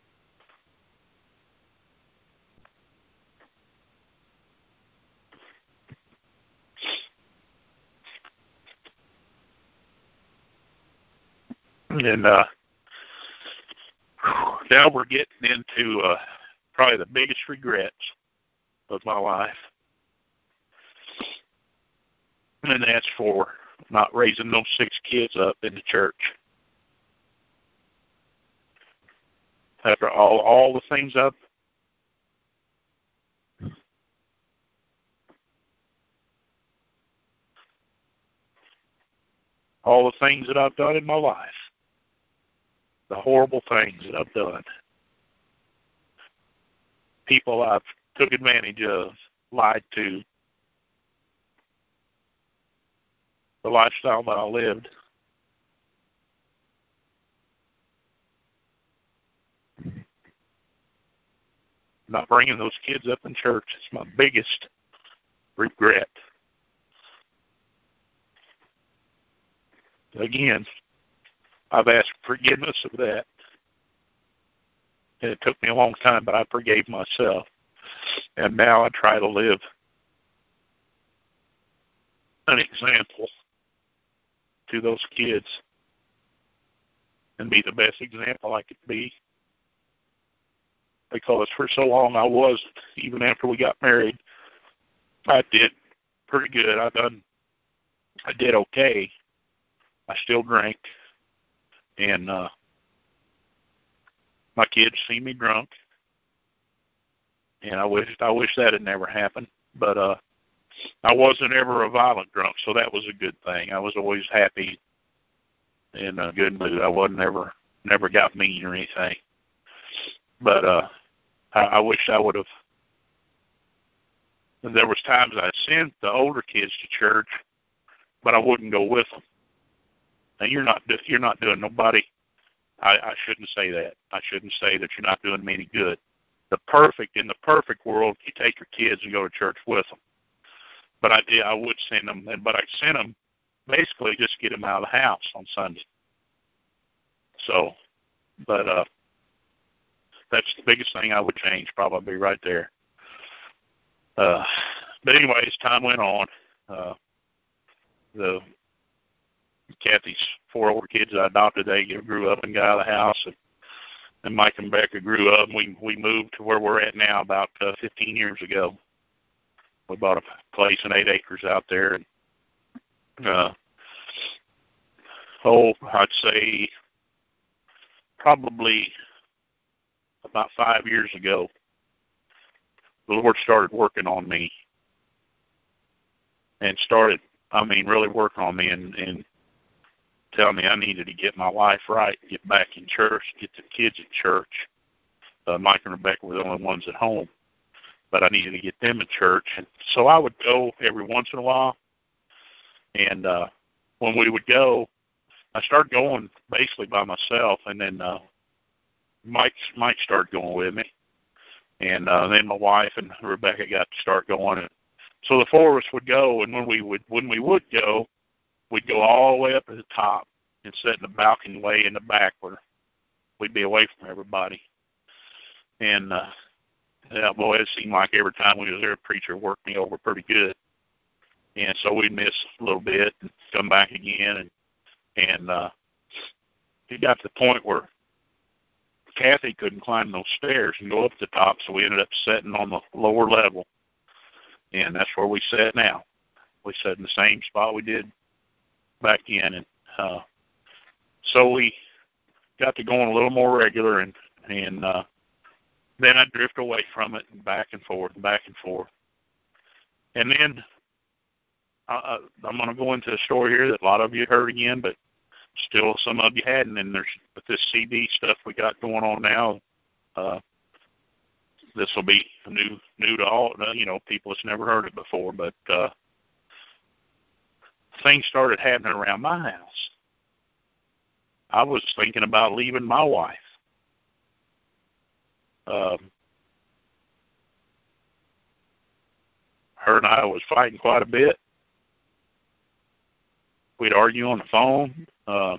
And uh, now we're getting into uh, probably the biggest regrets of my life. And that's for not raising those six kids up in the church. After all, all the things I've all the things that I've done in my life, the horrible things that I've done, people I've took advantage of, lied to, the lifestyle that I lived. Not bringing those kids up in church is my biggest regret. Again, I've asked forgiveness of that. And it took me a long time, but I forgave myself. And now I try to live an example to those kids and be the best example I could be. Because for so long I was, even after we got married, I did pretty good. I done, I did okay. I still drank, and uh, my kids see me drunk, and I wish I wish that had never happened. But uh, I wasn't ever a violent drunk, so that was a good thing. I was always happy, in a good mood. I wasn't ever never got mean or anything. But uh, I, I wish I would have. There was times I sent the older kids to church, but I wouldn't go with them. And you're not you're not doing nobody. I, I shouldn't say that. I shouldn't say that you're not doing them any good. The perfect in the perfect world, you take your kids and go to church with them. But I did. I would send them, but I sent them basically just get them out of the house on Sunday. So, but uh, that's the biggest thing I would change, probably right there. Uh, but anyway, as time went on, uh, the Kathy's four older kids I adopted, they grew up and got out of the house, and, and Mike and Becca grew up, and we we moved to where we're at now about uh, fifteen years ago. We bought a place in eight acres out there, and uh, oh, I'd say probably about five years ago, the Lord started working on me, and started, I mean, really working on me, and, and telling me I needed to get my life right, get back in church, get the kids in church. Uh, Mike and Rebecca were the only ones at home, but I needed to get them in church. And so I would go every once in a while, and uh, when we would go, I started going basically by myself, and then uh, Mike, Mike started going with me. And uh, then my wife and Rebecca got to start going. And so the four of us would go, and when we would when we would go, we'd go all the way up to the top and sit in the balcony way in the back where we'd be away from everybody. And, uh, yeah, boy, it seemed like every time we was there, a preacher worked me over pretty good. And so we'd miss a little bit and come back again. And, and uh, it got to the point where Kathy couldn't climb those stairs and go up the top, so we ended up sitting on the lower level. And that's where we sit now. We sit in the same spot we did back in. And uh, so we got to going a little more regular, and, and uh, then I'd drift away from it and back and forth and back and forth. And then uh, I'm going to go into a story here that a lot of you heard again, but still some of you hadn't. And there's with this C D stuff we got going on now, uh, this will be new new to all, you know, people that's never heard it before. But uh, things started happening around my house. I was thinking about leaving my wife. Um, her and I was fighting quite a bit. We'd argue on the phone. Uh,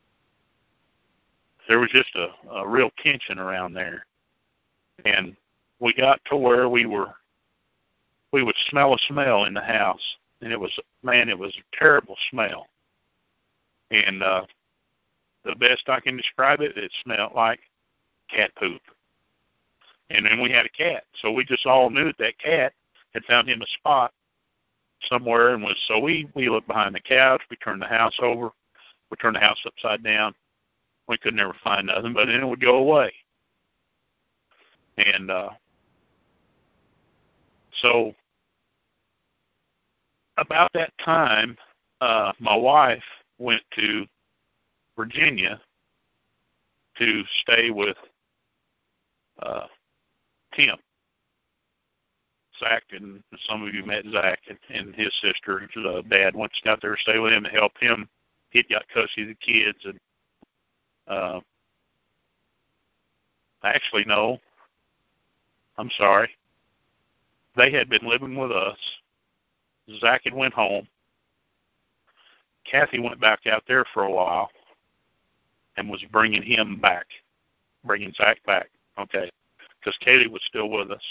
there was just a, a real tension around there. And we got to where we were, we would smell a smell in the house. And it was, man, it was a terrible smell. And uh, the best I can describe it, it smelled like cat poop. And then we had a cat. So we just all knew that that cat had found him a spot somewhere, and was so we, we looked behind the couch, we turned the house over, we turned the house upside down. We could never find nothing, but then it would go away. And uh, so about that time, uh, my wife went to Virginia to stay with uh, Tim. Zach, and some of you met Zach and, and his sister. His uh, dad went out there to stay with him and help him. He'd got custody of the kids. And uh, actually, no, I'm sorry. They had been living with us. Zach had went home. Kathy went back out there for a while. and was bringing him back, bringing Zach back, okay, because Kaylee was still with us.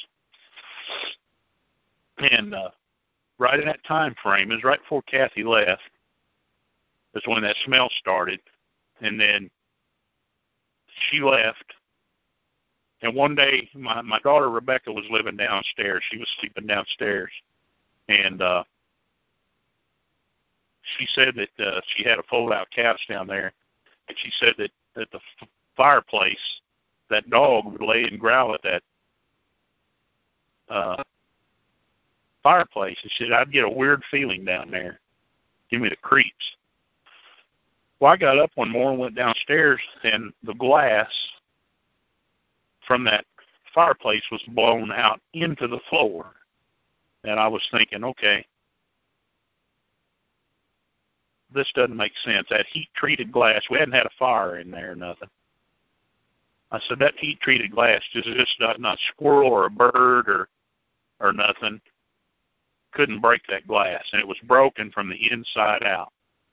And uh, right in that time frame, it was right before Kathy left, that's when that smell started. And then she left. And one day, my, my daughter Rebecca was living downstairs. She was sleeping downstairs. And uh, she said that uh, she had a fold-out couch down there. And she said that at the f- fireplace, that dog would lay and growl at that uh, fireplace. And she said, I'd get a weird feeling down there. Give me the creeps. Well, I got up one morning, went downstairs, and the glass from that fireplace was blown out into the floor. And I was thinking, okay, this doesn't make sense. That heat-treated glass, we hadn't had a fire in there or nothing. I said, that heat-treated glass, just, just not, not a squirrel or a bird or or nothing, couldn't break that glass. And it was broken from the inside out.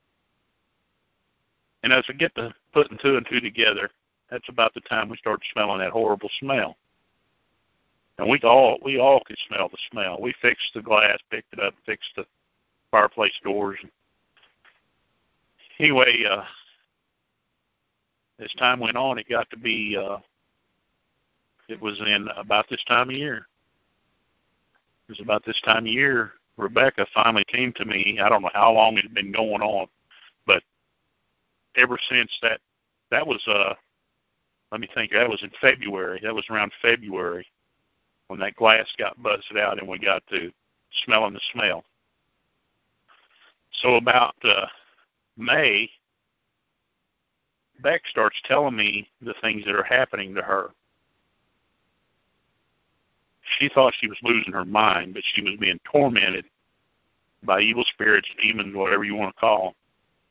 And as I get to putting two and two together, that's about the time we started smelling that horrible smell. And we all we all could smell the smell. We fixed the glass, picked it up, fixed the fireplace doors. Anyway, uh, as time went on, it got to be, uh, it was in about this time of year. It was about this time of year, Rebecca finally came to me. I don't know how long it had been going on, but ever since that, that was, uh, let me think, that was in February. That was around February when that glass got busted out and we got to smelling the smell. So about uh, May, Beck starts telling me the things that are happening to her. She thought she was losing her mind, but she was being tormented by evil spirits, demons, whatever you want to call them.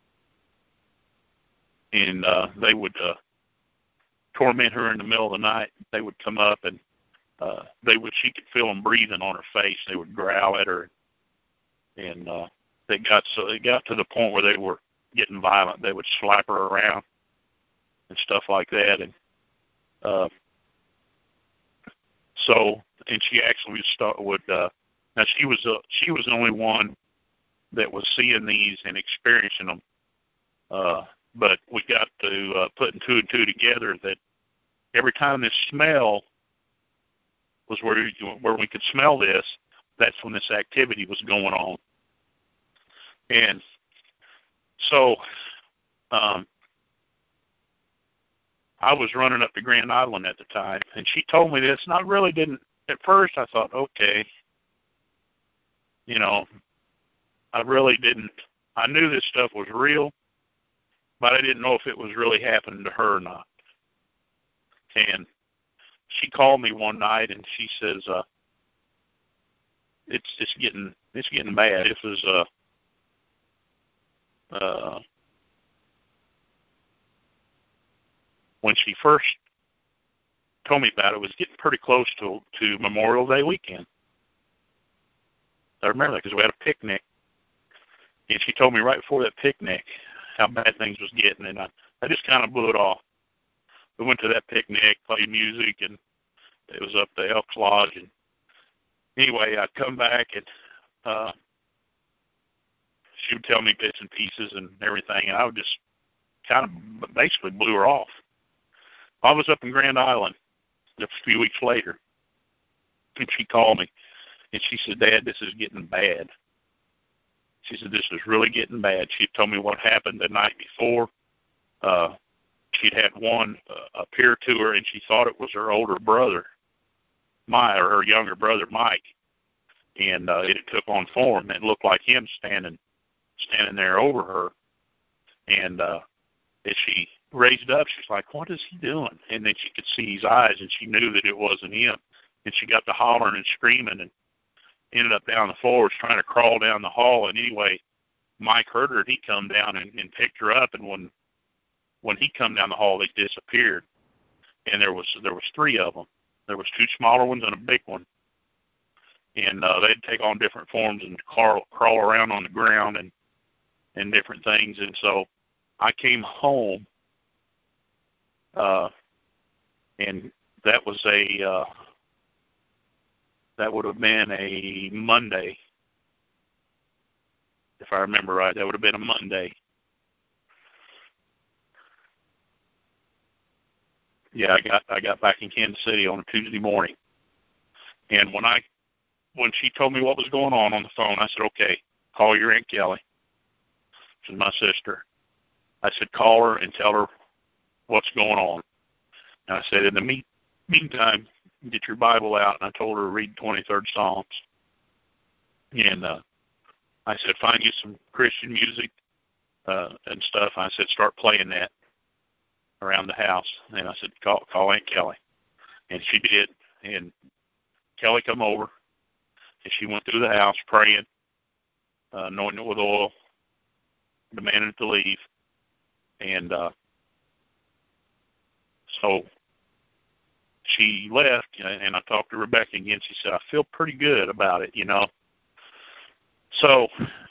And uh, they would uh, torment her in the middle of the night. They would come up and uh, they would. She could feel them breathing on her face. They would growl at her, and uh, they got so it got to the point where they were getting violent. They would slap her around and stuff like that. And uh, so, and she actually would start would. Uh, now she was uh, she was the only one that was seeing these and experiencing them. Uh, But we got to uh, putting two and two together that every time this smell was where we, where we could smell this, that's when this activity was going on. And so um, I was running up to Grand Island at the time, and she told me this, and I really didn't, at first I thought, okay, you know, I really didn't, I knew this stuff was real, but I didn't know if it was really happening to her or not. And she called me one night and she says, uh, it's it's getting it's getting bad. This was uh uh when she first told me about it, it was getting pretty close to to Memorial Day weekend. I remember that because we had a picnic. And she told me right before that picnic how bad things was getting, and I, I just kind of blew it off. We went to that picnic, played music, and it was up to Elks Lodge. And anyway, I'd come back, and uh, she would tell me bits and pieces and everything, and I would just kind of basically blew her off. I was up in Grand Island a few weeks later, and she called me, and she said, Dad, this is getting bad. She said, this is really getting bad. She told me what happened the night before. Uh, she'd had one uh, appear to her, and she thought it was her older brother, my, or her younger brother, Mike. And uh, it took on form. It looked like him standing standing there over her. And uh, as she raised up, she's like, what is he doing? And then she could see his eyes, and she knew that it wasn't him. And she got to hollering and screaming and ended up down the floor, trying to crawl down the hall. And anyway, Mike heard her, and he come down and, and picked her up. And when when he come down the hall, they disappeared. And there was there was three of them. There was two smaller ones and a big one. And uh, they'd take on different forms and crawl, crawl around on the ground and and different things. And so I came home uh, and that was a uh, that would have been a Monday, if I remember right. That would have been a Monday. Yeah, I got I got back in Kansas City on a Tuesday morning, and when I when she told me what was going on on the phone, I said, "Okay, call your Aunt Kelly, which is my sister." I said, "Call her and tell her what's going on." And I said, "In the me- meantime, get your Bible out." And I told her to read twenty-third Psalms, and uh, I said, "Find you some Christian music uh, and stuff." I said, "Start playing that around the house." And I said, call, call Aunt Kelly. And she did. And Kelly come over, and she went through the house praying, uh, anointing it with oil, demanding it to leave. And uh, so she left, and I talked to Rebecca again. She said, "I feel pretty good about it, you know." So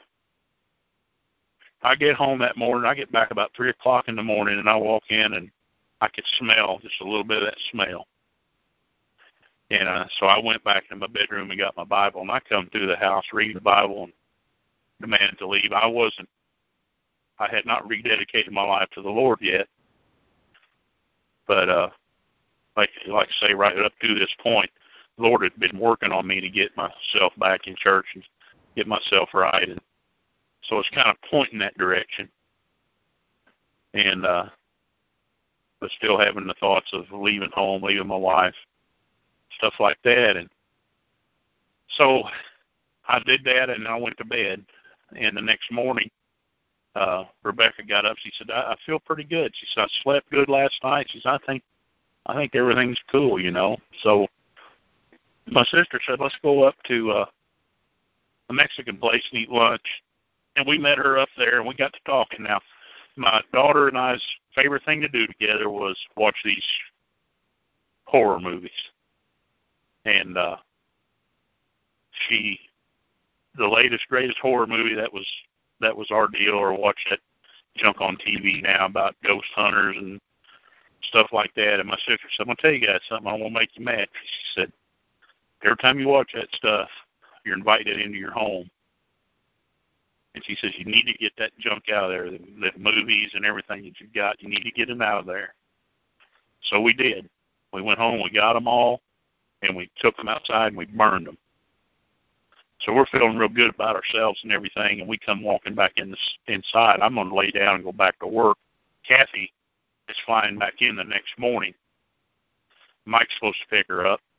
I get home that morning. I get back about three o'clock in the morning, and I walk in, and I could smell just a little bit of that smell. And uh, so I went back in my bedroom and got my Bible, and I come through the house reading the Bible and demanded to leave. I wasn't, I had not rededicated my life to the Lord yet. But uh, like, like I say, right up to this point, the Lord had been working on me to get myself back in church and get myself right. And so it's kind of pointing that direction. And uh, but still having the thoughts of leaving home, leaving my wife, stuff like that. And so I did that, and I went to bed. And the next morning, uh, Rebecca got up. She said, I, I feel pretty good. She said, "I slept good last night." She said, I think, I think everything's cool, you know. So my sister said, "Let's go up to uh, a Mexican place and eat lunch." And we met her up there, and we got to talking. Now, my daughter and I's favorite thing to do together was watch these horror movies. And uh, she, the latest, greatest horror movie, that was that was our deal, or watch that junk on T V now about ghost hunters and stuff like that. And my sister said, "I'm going to tell you guys something. I won't make you mad." She said, "Every time you watch that stuff, you're invited into your home." And she says, "You need to get that junk out of there, the, the movies and everything that you've got. You need to get them out of there." So we did. We went home, we got them all, and we took them outside and we burned them. So we're feeling real good about ourselves and everything, and we come walking back in the, inside. I'm going to lay down and go back to work. Kathy is flying back in the next morning. Mike's supposed to pick her up.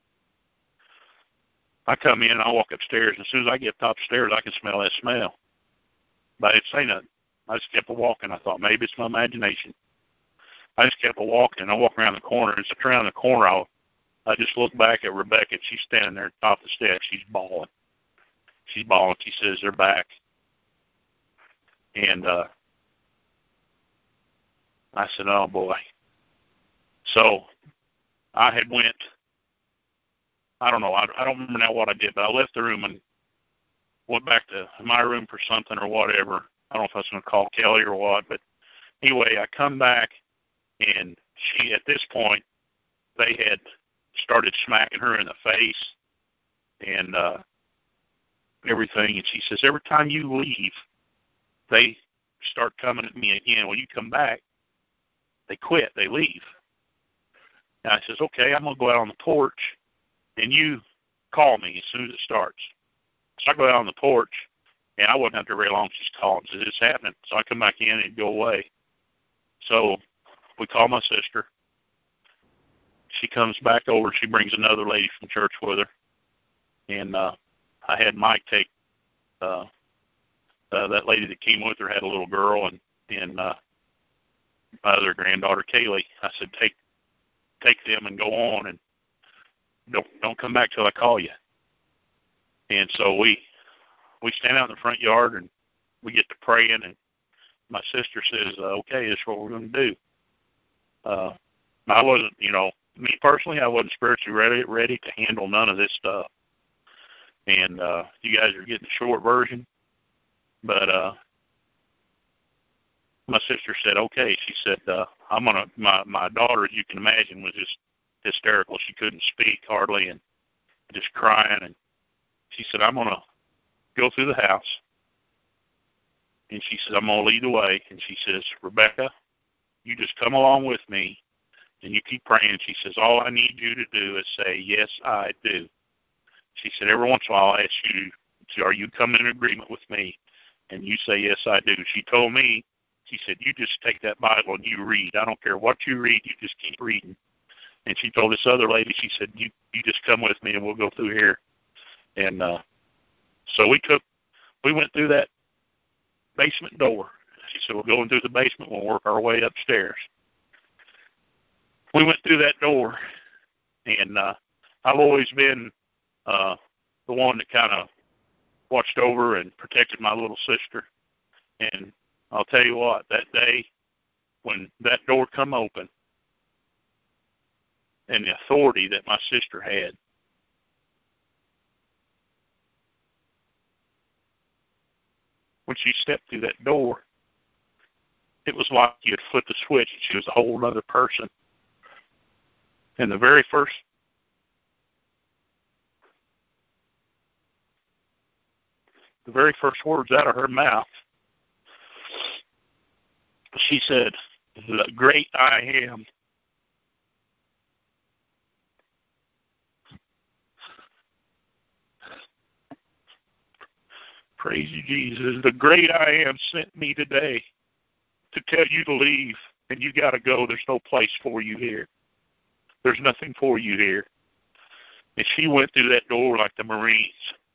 I come in, I walk upstairs, and as soon as I get up top of the stairs, I can smell that smell. But I didn't say nothing. I just kept walking. I thought maybe it's my imagination. I just kept walking. I walk around the corner. As I around the corner, I, I just look back at Rebecca, and she's standing there at the top of the steps. She's bawling. She's bawling. She says, "They're back." And uh, I said, "Oh, boy." So I had went, I don't know, I, I don't remember now what I did, but I left the room and went back to my room for something or whatever. I don't know if I was going to call Kelly or what, but anyway, I come back, and she, at this point, they had started smacking her in the face and uh, everything. And she says, "Every time you leave, they start coming at me again. When you come back, they quit, they leave." And I says, "Okay, I'm going to go out on the porch, and you call me as soon as it starts." So I go out on the porch, and I wasn't out there very long. She's calling. She says, "It's happening." So I come back in and go away. So we call my sister. She comes back over. She brings another lady from church with her. And uh, I had Mike take uh, uh, that lady that came with her had a little girl, and, and uh, my other granddaughter, Kaylee. I said, take take them and go on, and don't don't come back till I call you. And so we we stand out in the front yard, and we get to praying, and my sister says, uh, "Okay, this is what we're going to do." Uh, I wasn't, you know, me personally, I wasn't spiritually ready ready to handle none of this stuff. And uh, you guys are getting the short version, but uh, my sister said, "Okay." She said, uh, I'm gonna. My my daughter, as you can imagine, was just hysterical. She couldn't speak hardly, and just crying. And she said, "I'm gonna go through the house." And she said, "I'm gonna lead the way." And she says, "Rebecca, you just come along with me, and you keep praying." She says, "All I need you to do is say, 'Yes, I do.'" She said, "Every once in a while, I'll ask you, are you coming in agreement with me?" And you say, "Yes, I do." She told me, she said, "You just take that Bible and you read. I don't care what you read, you just keep reading." And she told this other lady, she said, you, you just come with me and we'll go through here. And uh, so we took, we went through that basement door. She said, "We're going through the basement, we'll work our way upstairs." We went through that door, and uh, I've always been uh, the one that kind of watched over and protected my little sister. And I'll tell you what, that day when that door come open and the authority that my sister had, when she stepped through that door, it was like you had flipped a switch and she was a whole other person. And the very first the very first words out of her mouth, she said, "The great I am." Praise you, Jesus. "The great I am sent me today to tell you to leave, and you got to go. There's no place for you here. There's nothing for you here." And she went through that door like the Marines.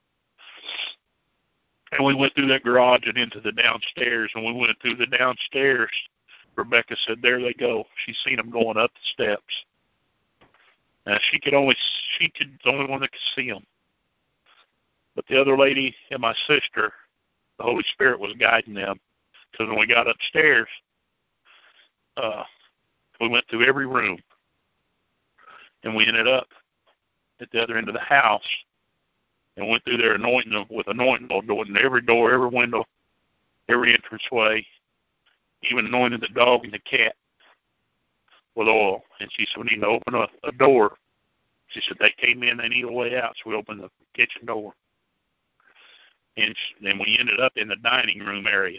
And we went through that garage and into the downstairs. And we went through the downstairs. Rebecca said, "There they go." She's seen them going up the steps. Now she could only, she could, the only one that could see them. But the other lady and my sister, the Holy Spirit was guiding them. Because when we got upstairs, uh, we went through every room. And we ended up at the other end of the house and went through there anointing them with anointing oil, going to every door, every window, every entranceway, even anointed the dog and the cat with oil. And she said, "We need to open a, a door." She said, "They came in, they need a way out." So we opened the kitchen door. And then we ended up in the dining room area.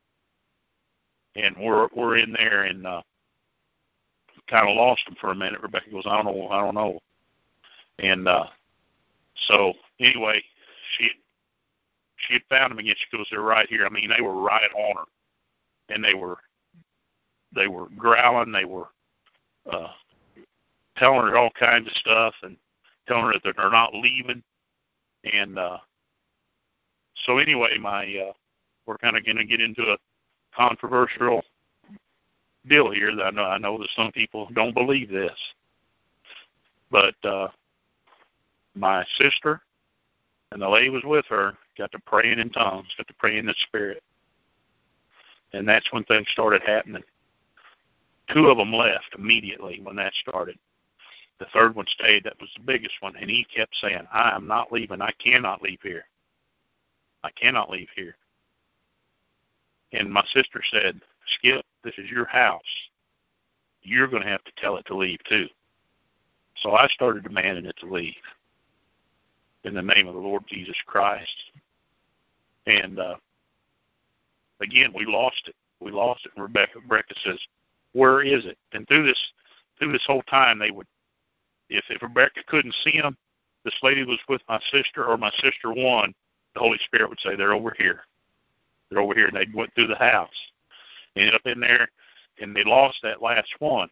And we're we're in there and uh, kind of lost them for a minute. Rebecca goes, "I don't know, I don't know." And uh, so anyway, she she had found them again. She goes, "They're right here." I mean, they were right on her, and they were they were growling. They were uh, telling her all kinds of stuff and telling her that they're not leaving. And uh, so anyway, my uh, we're kind of going to get into a controversial deal here. That I know I know that some people don't believe this, but uh, my sister and the lady was with her got to praying in tongues, got to pray in the Spirit, and that's when things started happening. Two of them left immediately when that started. The third one stayed. That was the biggest one, and he kept saying, "I am not leaving. I cannot leave here. I cannot leave here." And my sister said, "Skip, this is your house. You're going to have to tell it to leave too." So I started demanding it to leave in the name of the Lord Jesus Christ. And uh, again, we lost it. We lost it. And Rebecca, Rebecca says, "Where is it?" And through this, through this whole time, they would, if, if Rebecca couldn't see them, this lady was with my sister, or my sister won, the Holy Spirit would say, "They're over here. They're over here." And they went through the house, ended up in there, and they lost that last one.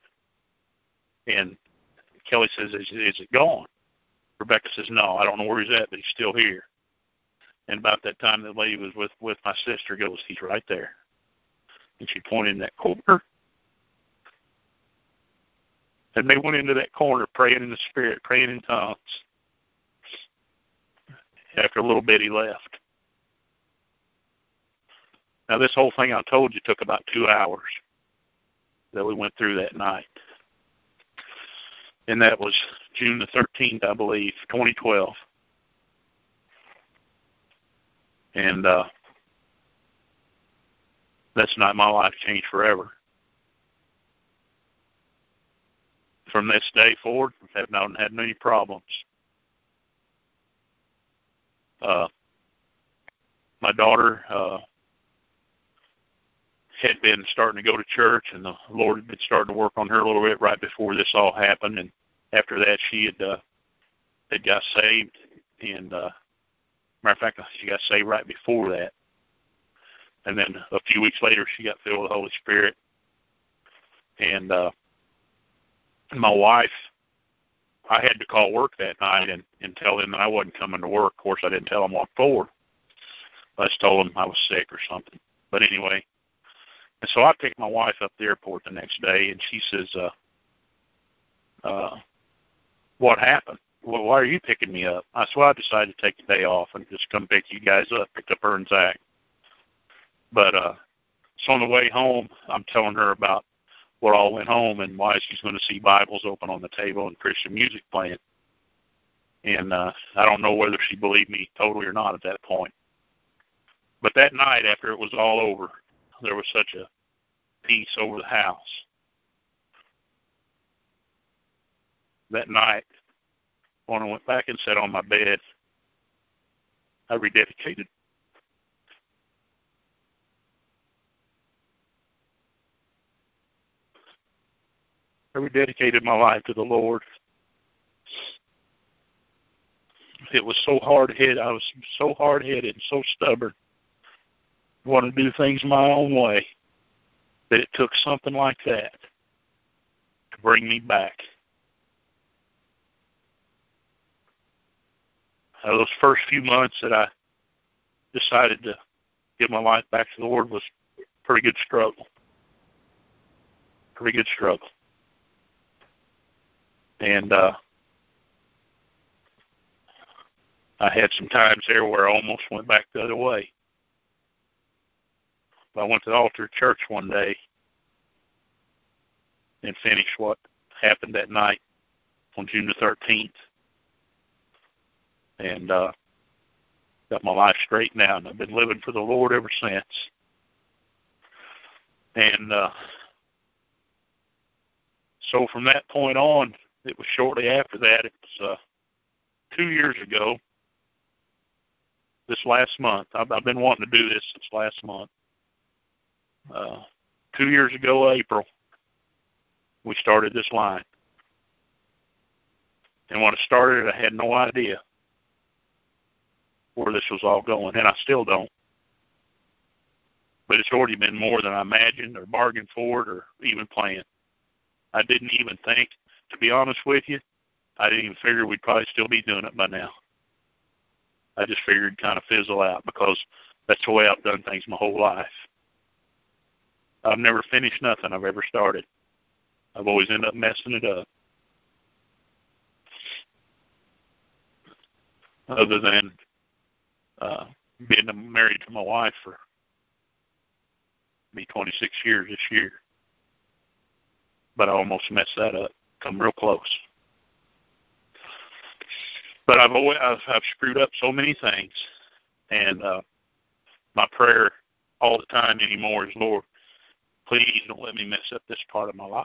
And Kelly says, is, is it gone? Rebecca says, "No, I don't know where he's at, but he's still here." And about that time, the lady was with, with my sister goes, "He's right there." And she pointed in that corner. And they went into that corner praying in the Spirit, praying in tongues. After a little bit, he left. Now, this whole thing I told you took about two hours that we went through that night. And that was June the thirteenth, I believe, twenty twelve. And uh, that's not my life changed forever. from this day forward, have not had any problems. Uh, my daughter uh, had been starting to go to church, and the Lord had been starting to work on her a little bit right before this all happened. And after that, she had uh, had got saved. And uh, matter of fact, she got saved right before that. And then a few weeks later, she got filled with the Holy Spirit. And uh, my wife, I had to call work that night and, and tell them that I wasn't coming to work. Of course, I didn't tell them what for. I just told them I was sick or something. But anyway, and so I picked my wife up at the airport the next day, and she says, uh, uh, what happened? Well, why are you picking me up? I said, well, I decided to take the day off and just come pick you guys up, picked up her and Zach. But uh, so on the way home, I'm telling her about what all went home and why she's going to see Bibles open on the table and Christian music playing. And uh, I don't know whether she believed me totally or not at that point. But that night, after it was all over, there was such a peace over the house. That night, when I went back and sat on my bed, I rededicated. I rededicated my life to the Lord. It was so hard-headed. I was so hard-headed and so stubborn. I wanted to do things my own way, that it took something like that to bring me back. Uh, those first few months that I decided to give my life back to the Lord was a pretty good struggle. Pretty good struggle. And uh, I had some times there where I almost went back the other way. But I went to the altar of church one day and finished what happened that night on June the thirteenth. And uh, got my life straightened out, and I've been living for the Lord ever since. And uh, so from that point on, it was shortly after that, it was uh, two years ago, this last month. I've, I've been wanting to do this since last month. Uh, two years ago, April, we started this line. And when I started it, I had no idea where this was all going, and I still don't. But it's already been more than I imagined or bargained for or even planned. I didn't even think, to be honest with you, I didn't even figure we'd probably still be doing it by now. I just figured it'd kind of fizzle out because that's the way I've done things my whole life. I've never finished nothing I've ever started. I've always ended up messing it up. Other than uh, being married to my wife for be twenty-six years this year. But I almost messed that up. Come real close. But I've always I've, I've screwed up so many things, and uh, my prayer all the time anymore is, Lord, please don't let me mess up this part of my life.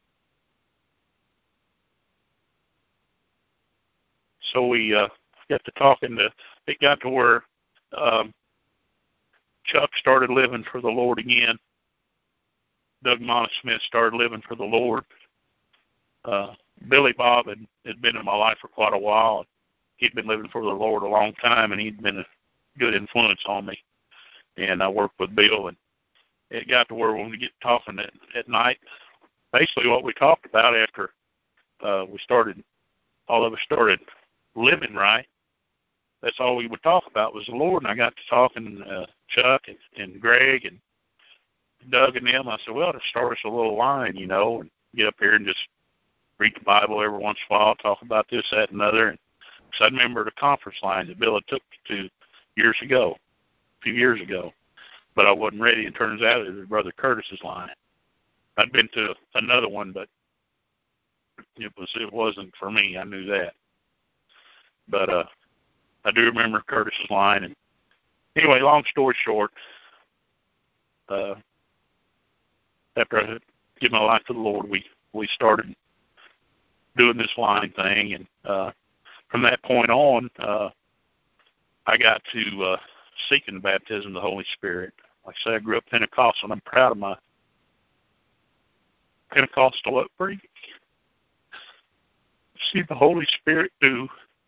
So we uh, got to talking. To, it got to where um, Chuck started living for the Lord again. Doug Montesmith started living for the Lord. Uh, Billy Bob had, had been in my life for quite a while. He'd been living for the Lord a long time, and he'd been a good influence on me. And I worked with Bill, and it got to where when we get talking at, at night, basically what we talked about after uh, we started, all of us started living right, that's all we would talk about was the Lord. And I got to talking to uh, Chuck and, and Greg and Doug and them. I said, well, to start us a little line, you know, and get up here and just read the Bible every once in a while, talk about this, that, and another. And so I remember the conference line that Bill had took me to years ago, a few years ago. But I wasn't ready. It turns out it was Brother Curtis's line. I'd been to another one, but it was it wasn't for me. I knew that. But uh, I do remember Curtis's line. And anyway, long story short, uh, after I gave my life to the Lord, we we started doing this line thing. And uh, from that point on, uh, I got to uh, seeking the baptism of the Holy Spirit. Like I said, I grew up Pentecostal, and I'm proud of my Pentecostal upbringing. See the Holy Spirit do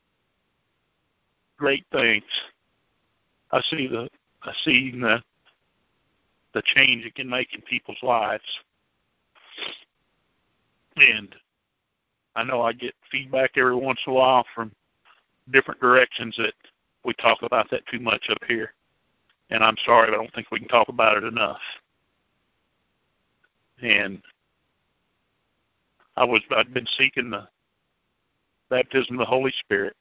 great things. I see the I see the the change it can make in people's lives. And I know I get feedback every once in a while from different directions that we talk about that too much up here. And I'm sorry, but I don't think we can talk about it enough. And I was I'd been seeking the baptism of the Holy Spirit.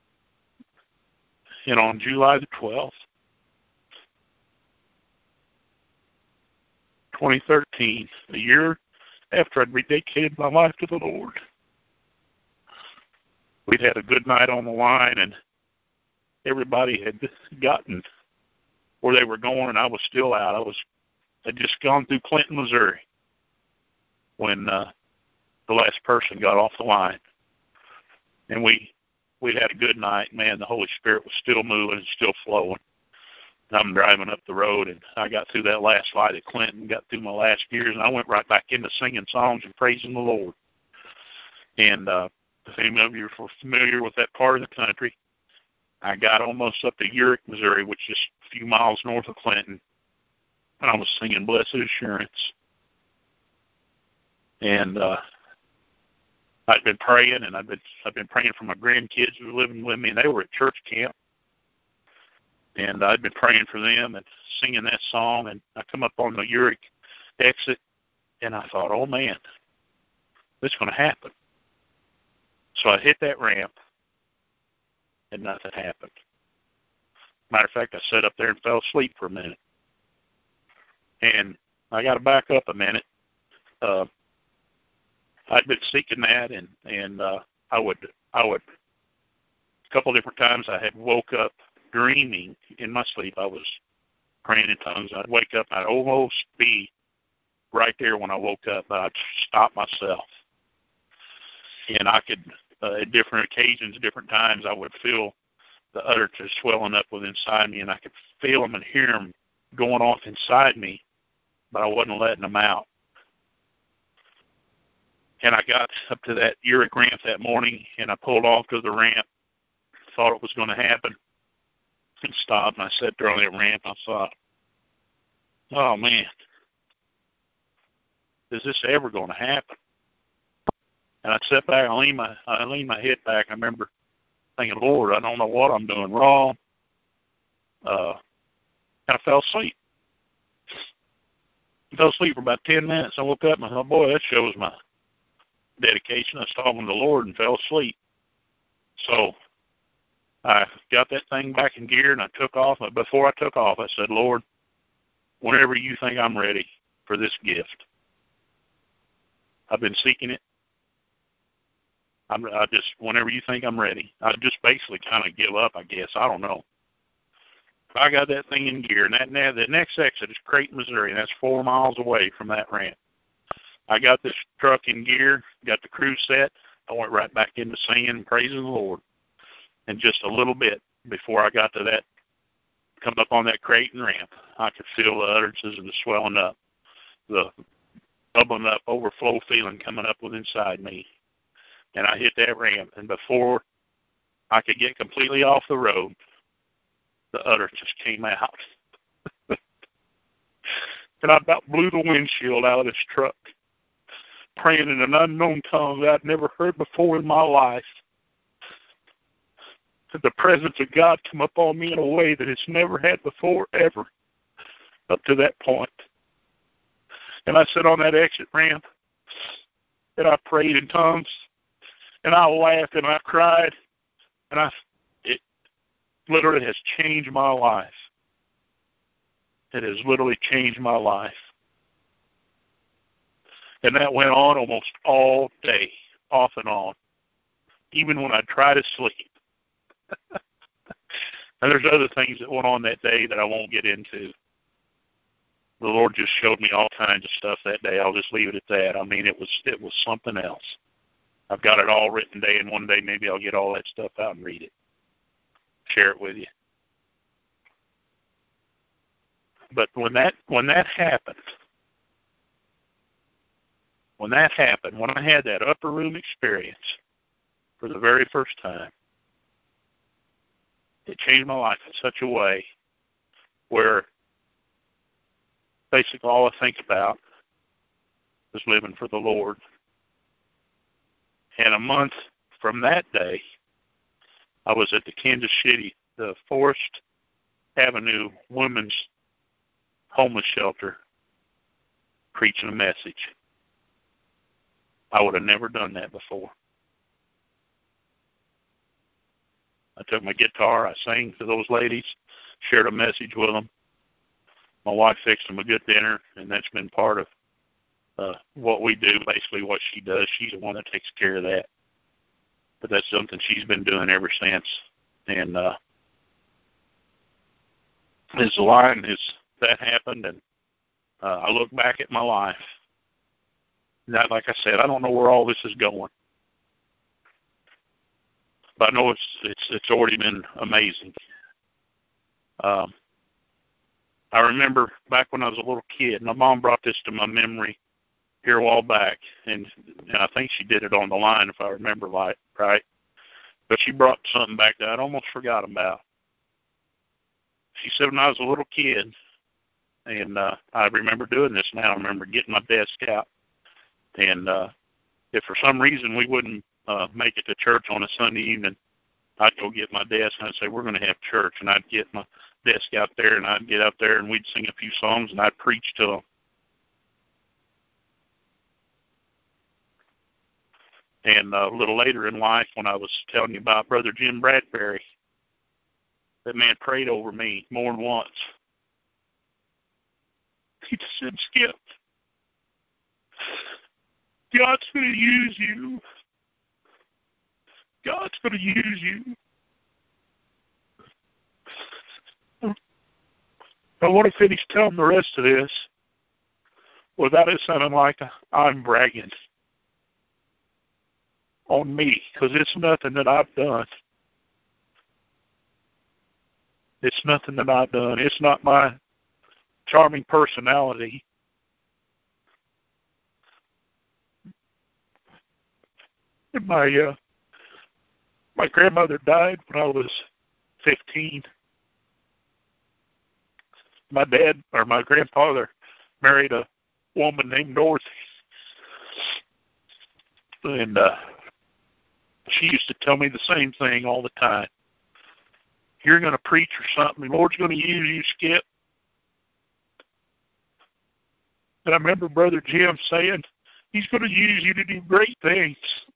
And on July the twelfth, twenty thirteen, a year after I'd rededicated my life to the Lord, we'd had a good night on the line, and everybody had gotten where they were going, and I was still out. I was had just gone through Clinton, Missouri, when uh, the last person got off the line, and we we had a good night. Man, the Holy Spirit was still moving and still flowing. And I'm driving up the road, and I got through that last light at Clinton, got through my last years, and I went right back into singing songs and praising the Lord. And uh, if any of you are familiar with that part of the country, I got almost up to Urick, Missouri, which is a few miles north of Clinton, and I was singing Blessed Assurance. And uh, I'd been praying, and I'd been I've been praying for my grandkids who were living with me, and they were at church camp. And I'd been praying for them and singing that song, and I come up on the Urick exit, and I thought, oh, man, this is going to happen. So I hit that ramp, and nothing happened. Matter of fact, I sat up there and fell asleep for a minute. And I got to back up a minute. Uh, I'd been seeking that, and and uh, I would I would a couple different times I had woke up dreaming in my sleep. I was praying in tongues. I'd wake up, and I'd almost be right there when I woke up, but I'd stop myself, and I could uh, at different occasions, different times, I would feel the utterances swelling up within inside me, and I could feel them and hear them going off inside me, but I wasn't letting them out. And I got up to that Urick ramp that morning, and I pulled off to the ramp, thought it was going to happen, and stopped, and I sat there on that ramp. I thought, oh, man, is this ever going to happen? And I sat back, I leaned my, I leaned my head back. I remember thinking, Lord, I don't know what I'm doing wrong. Uh, and I fell asleep. I fell asleep for about ten minutes. I woke up, and I thought, boy, that shows my dedication. I was talking to the Lord and fell asleep. So I got that thing back in gear, and I took off. But before I took off, I said, Lord, whenever you think I'm ready for this gift, I've been seeking it. I'm, I just, whenever you think I'm ready, I just basically kind of give up, I guess. I don't know. I got that thing in gear, and that now the next exit is Creighton, Missouri, and that's four miles away from that ramp. I got this truck in gear, got the crew set. I went right back into singing and praising the Lord. And just a little bit before I got to that, come up on that Creighton ramp, I could feel the utterances and the swelling up, the bubbling up, overflow feeling coming up with inside me. And I hit that ramp, and before I could get completely off the road, the utterances came out. And I about blew the windshield out of this truck, praying in an unknown tongue that I'd never heard before in my life. That the presence of God come upon me in a way that it's never had before, ever, up to that point. And I sat on that exit ramp, and I prayed in tongues, and I laughed, and I cried, and I, it literally has changed my life. It has literally changed my life. And that went on almost all day, off and on, even when I try to sleep. And there's other things that went on that day that I won't get into. The Lord just showed me all kinds of stuff that day. I'll just leave it at that. I mean, it was it was something else. I've got it all written down, and one day maybe I'll get all that stuff out and read it, share it with you. But when that when that happened, when that happened, when I had that upper room experience for the very first time, it changed my life in such a way where basically all I think about is living for the Lord. And a month from that day, I was at the Kansas City, the Forest Avenue Women's Homeless Shelter, preaching a message. I would have never done that before. I took my guitar, I sang to those ladies, shared a message with them. My wife fixed them a good dinner, and that's been part of uh, what we do, basically what she does. She's the one that takes care of that. But that's something she's been doing ever since. And uh, as the line is, that happened, and uh, I look back at my life. Now, like I said, I don't know where all this is going, but I know it's it's it's already been amazing. Um, I remember back when I was a little kid, my mom brought this to my memory here a while back, and, and I think she did it on the line, if I remember right, right. But she brought something back that I'd almost forgot about. She said when I was a little kid, and uh, I remember doing this now, I remember getting my desk out, and uh, if for some reason we wouldn't uh, make it to church on a Sunday evening, I'd go get my desk and I'd say, we're going to have church, and I'd get my desk out there, and I'd get out there, and we'd sing a few songs, and I'd preach to them. And uh, a little later in life, when I was telling you about Brother Jim Bradbury, that man prayed over me more than once. He just said, Skip, God's going to use you. God's going to use you. I want to finish telling the rest of this without it sounding like I'm bragging on me, because it's nothing that I've done. It's nothing that I've done. It's not my charming personality. My uh, my grandmother died when I was fifteen. My dad, or my grandfather, married a woman named Dorothy. And uh, she used to tell me the same thing all the time. You're going to preach or something, the Lord's going to use you, Skip. And I remember Brother Jim saying, He's going to use you to do great things.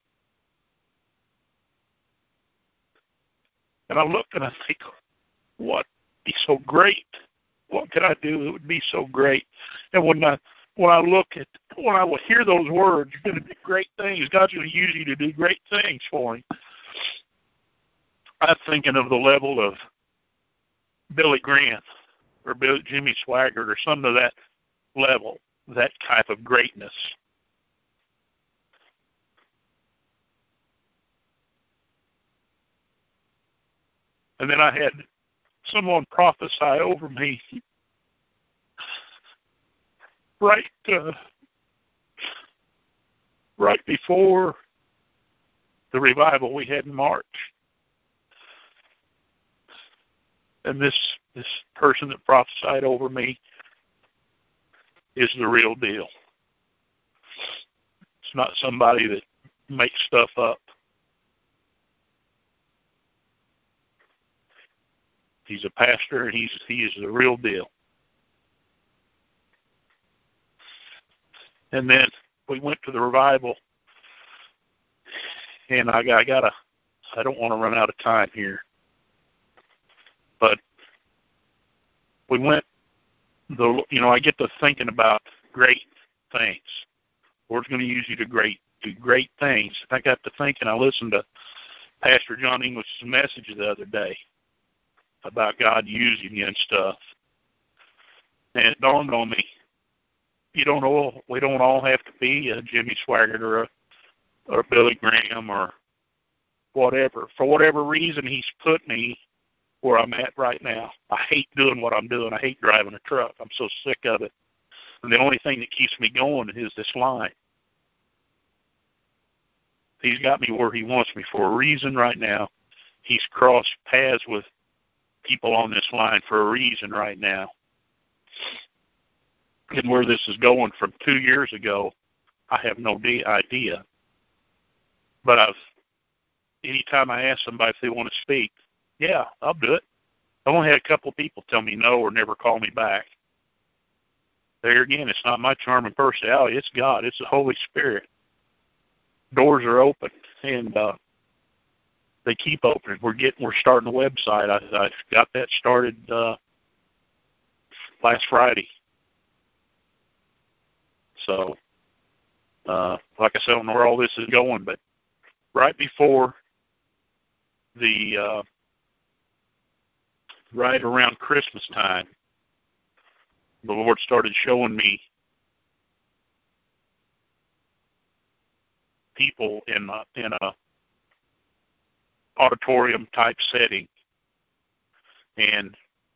And I look and I think, what would be so great? What could I do that would be so great? And when I when I look at, when I will hear those words, you're going to do great things, God's going to use you to do great things for Him, I'm thinking of the level of Billy Graham or Bill, Jimmy Swaggart or some of that level, that type of greatness. And then I had someone prophesy over me right uh, right before the revival we had in March. And this this person that prophesied over me is the real deal. It's not somebody that makes stuff up. He's a pastor, and he's he is the real deal. And then we went to the revival, and I got I gotta I don't want to run out of time here, but we went. The you know I get to thinking about great things. Lord's going to use you to great do great things. I got to thinking. I listened to Pastor John English's message the other day about God using you and stuff, and it dawned on me. You don't all we don't all have to be a Jimmy Swaggart or a or Billy Graham or whatever. For whatever reason, he's put me where I'm at right now. I hate doing what I'm doing. I hate driving a truck. I'm so sick of it. And the only thing that keeps me going is this line. He's got me where he wants me for a reason right now. He's crossed paths with people on this line for a reason right now. And where this is going from two years ago, I have no idea. But I've, anytime I ask somebody if they want to speak, yeah, I'll do it. I've only had a couple of people tell me no or never call me back. There again, it's not my charm and personality. It's God. It's the Holy Spirit. Doors are open, and uh, they keep opening. We're getting, we're starting the website. I, I got that started uh, last Friday. So, uh, like I said, I don't know where all this is going, but right before the, uh, right around Christmas time, the Lord started showing me people in a, in a auditorium type setting, and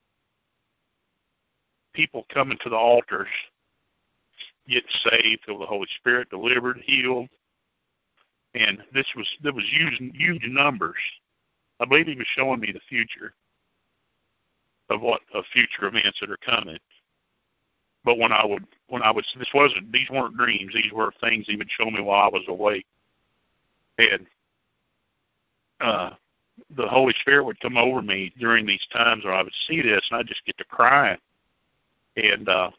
people coming to the altars, get saved, feel the Holy Spirit, delivered, healed, and this was there was huge, huge numbers. I believe He was showing me the future of what of future events that are coming. But when I would, when I was, this wasn't, these weren't dreams. These were things He would show me while I was awake. And uh, the Holy Spirit would come over me during these times where I would see this, and I'd just get to crying. And uh,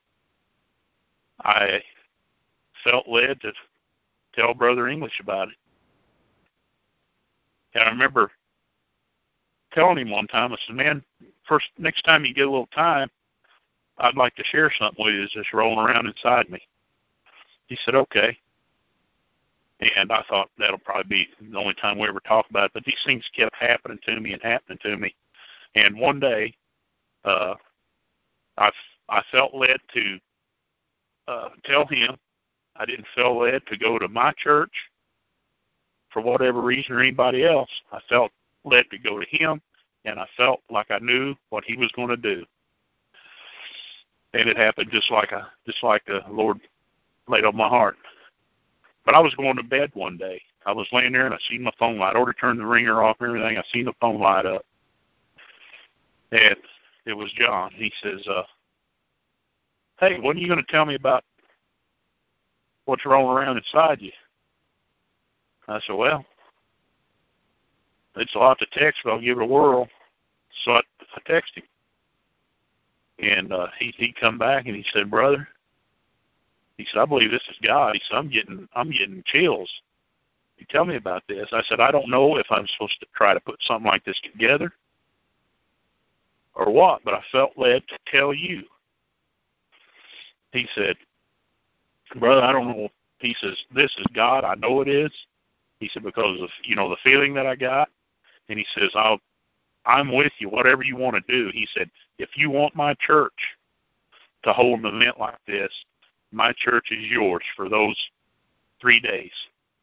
I felt led to tell Brother English about it. And I remember telling him one time, I said, man, first, next time you get a little time, I'd like to share something with you that's just rolling around inside me. He said, okay. And I thought that'll probably be the only time we ever talk about it. But these things kept happening to me and happening to me. And one day, uh, I, I felt led to uh, tell him. I didn't feel led to go to my church for whatever reason or anybody else. I felt led to go to him, and I felt like I knew what he was going to do. And it happened just like I, just like the Lord laid on my heart. But I was going to bed one day. I was laying there, and I seen my phone light. I already turned the ringer off and everything. I seen the phone light up. And it was John. He says, uh, hey, when are you going to tell me about what's rolling around inside you? I said, well, it's a lot to text, but I'll give it a whirl. So I, I texted him. And uh, he he come back and he said, brother, he said, I believe this is God. He said, I'm getting I'm getting chills. You tell me about this. I said, I don't know if I'm supposed to try to put something like this together or what, but I felt led to tell you. He said, brother, I don't know. He says, this is God. I know it is. He said, because of, you know, the feeling that I got. And he says, I'll, I'm with you, whatever you want to do. He said, if you want my church to hold an event like this, my church is yours for those three days.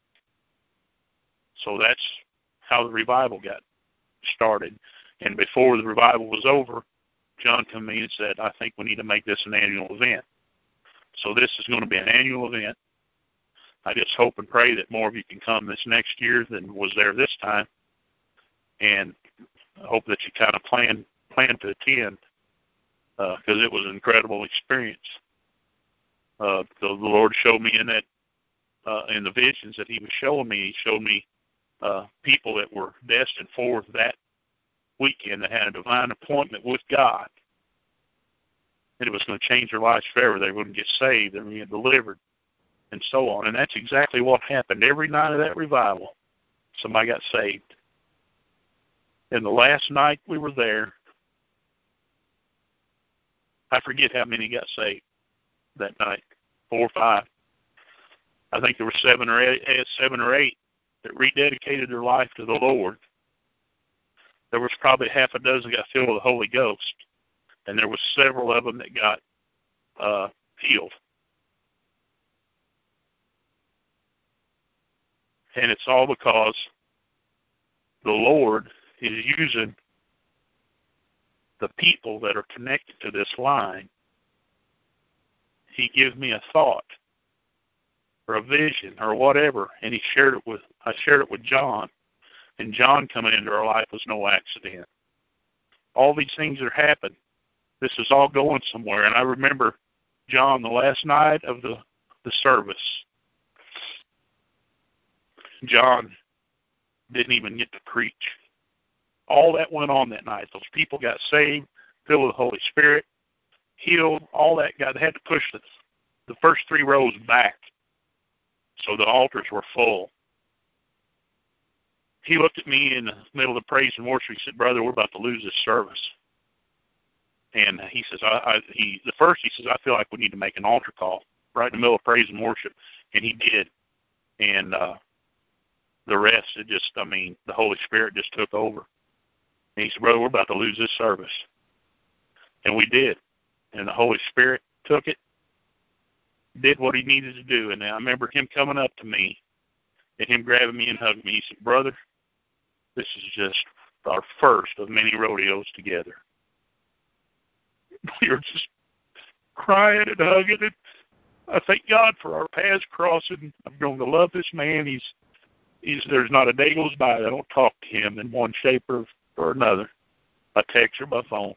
So that's how the revival got started. And before the revival was over, John came to me and said, I think we need to make this an annual event. So this is going to be an annual event. I just hope and pray that more of you can come this next year than was there this time. And I hope that you kind of plan plan to attend because uh, it was an incredible experience. Uh, the, the Lord showed me in that uh, in the visions that He was showing me. He showed me uh, people that were destined for that weekend that had a divine appointment with God, and it was going to change their lives forever. They were going to get saved. They were going to get delivered, and so on. And that's exactly what happened. Every night of that revival, somebody got saved. And the last night we were there, I forget how many got saved that night, four or five. I think there were seven or eight, seven or eight that rededicated their life to the Lord. There was probably half a dozen got filled with the Holy Ghost, and there was several of them that got uh, healed. And it's all because the Lord is using the people that are connected to this line. He gives me a thought or a vision or whatever, and he shared it with, I shared it with John. And John coming into our life was no accident. All these things that happen, this is all going somewhere. And I remember John, the last night of the, the service, John didn't even get to preach. All that went on that night. Those people got saved, filled with the Holy Spirit, healed, all that. God, they had to push the, the first three rows back so the altars were full. He looked at me in the middle of the praise and worship. He said, "Brother, we're about to lose this service." And he says, I, I, he, the first, he says, "I feel like we need to make an altar call right in the middle of praise and worship." And he did. And uh, the rest, it just, I mean, the Holy Spirit just took over. And he said, "Brother, we're about to lose this service." And we did. And the Holy Spirit took it, did what he needed to do. And I remember him coming up to me and him grabbing me and hugging me. He said, "Brother, this is just our first of many rodeos together." We were just crying and hugging. And I thank God for our paths crossing. I'm going to love this man. He's, he's, there's not a day goes by that I don't talk to him in one shape or, or another, by text or by phone.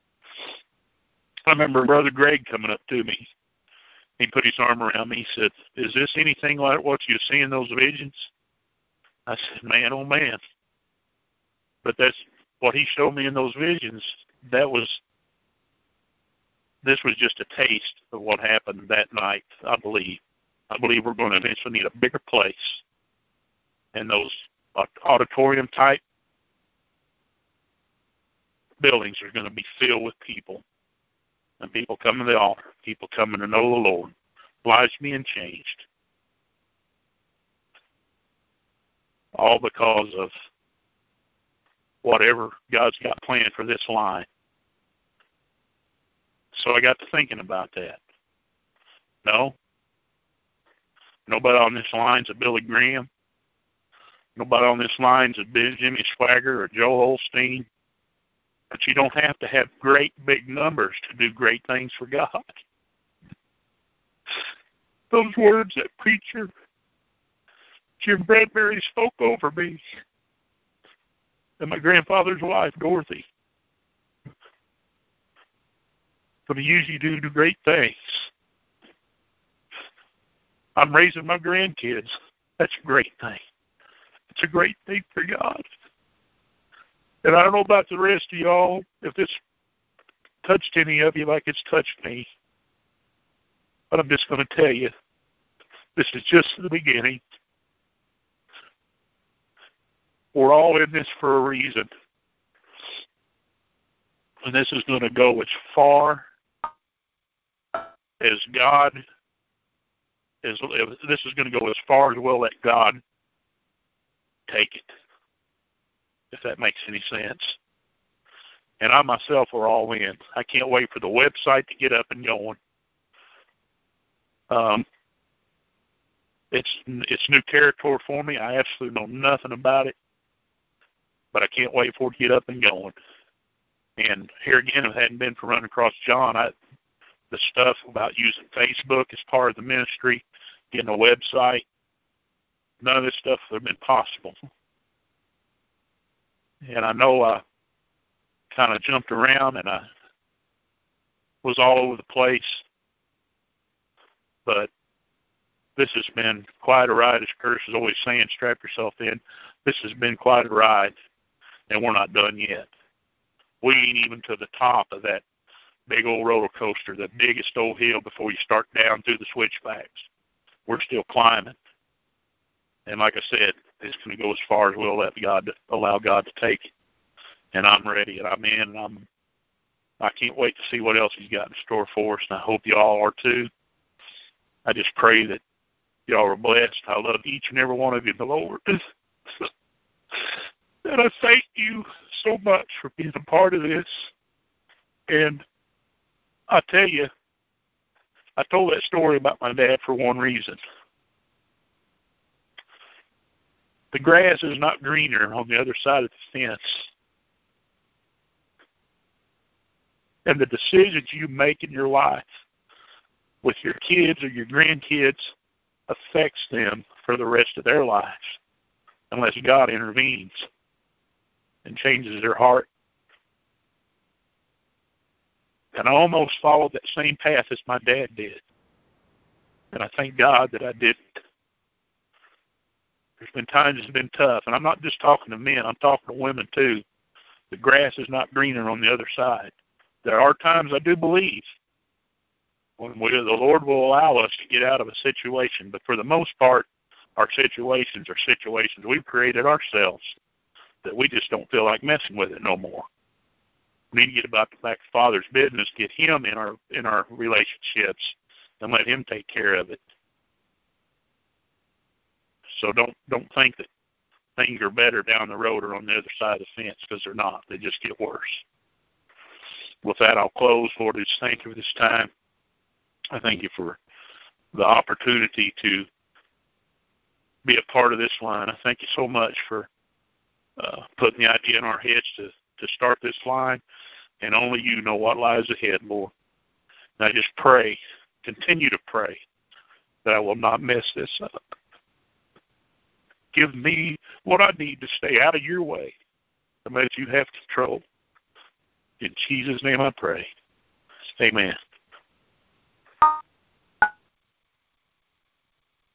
I remember Brother Greg coming up to me. He put his arm around me. He said, "Is this anything like what you see in those visions?" I said, "Man, oh man." But that's what he showed me in those visions. That was, this was just a taste of what happened that night, I believe. I believe we're going to eventually need a bigger place. And those auditorium-type buildings are going to be filled with people. And people coming to the altar, people coming to know the Lord, lives being changed. All because of whatever God's got planned for this line. So I got to thinking about that. No, nobody on this line's a Billy Graham. Nobody on this line's a Jimmy Swagger or Joe Holstein. But you don't have to have great big numbers to do great things for God. Those words that preacher Jim Bradbury spoke over me and my grandfather's wife, Dorothy. But he use you to do great things. I'm raising my grandkids. That's a great thing. It's a great thing for God. And I don't know about the rest of y'all, if this touched any of you like it's touched me. But I'm just going to tell you, this is just the beginning. We're all in this for a reason. And this is going to go as far as God, as this is going to go as far as we'll let God take it. If that makes any sense. And I myself are all in. I can't wait for the website to get up and going. Um, it's it's new territory for me. I absolutely know nothing about it. But I can't wait for it to get up and going. And here again, if it hadn't been for running across John, I, the stuff about using Facebook as part of the ministry, getting a website, none of this stuff would have been possible. And I know I kind of jumped around and I was all over the place. But this has been quite a ride, as Curtis is always saying, strap yourself in. This has been quite a ride, and we're not done yet. We ain't even to the top of that big old roller coaster, the biggest old hill before you start down through the switchbacks. We're still climbing. And like I said, it's going to go as far as we'll let God allow God to take it. And I'm ready, and I'm in, and I'm, I can't wait to see what else He's got in store for us, and I hope y'all are too. I just pray that y'all are blessed. I love each and every one of you in the Lord. And I thank you so much for being a part of this. And I tell you, I told that story about my dad for one reason. The grass is not greener on the other side of the fence. And the decisions you make in your life with your kids or your grandkids affects them for the rest of their lives, unless God intervenes and changes their heart. And I almost followed that same path as my dad did. And I thank God that I didn't. There's been times it's been tough. And I'm not just talking to men. I'm talking to women too. The grass is not greener on the other side. There are times I do believe when we, the Lord will allow us to get out of a situation. But for the most part, our situations are situations we've created ourselves that we just don't feel like messing with it no more. We need to get about the back of Father's business, get Him in our in our relationships, and let Him take care of it. So don't don't think that things are better down the road or on the other side of the fence, because they're not. They just get worse. With that, I'll close. Lord, I just thank you for this time. I thank you for the opportunity to be a part of this line. I thank you so much for uh, putting the idea in our heads to, to start this line, and only you know what lies ahead, Lord. And I just pray, continue to pray, that I will not mess this up. Give me what I need to stay out of your way and let you have control. In Jesus' name I pray. Amen.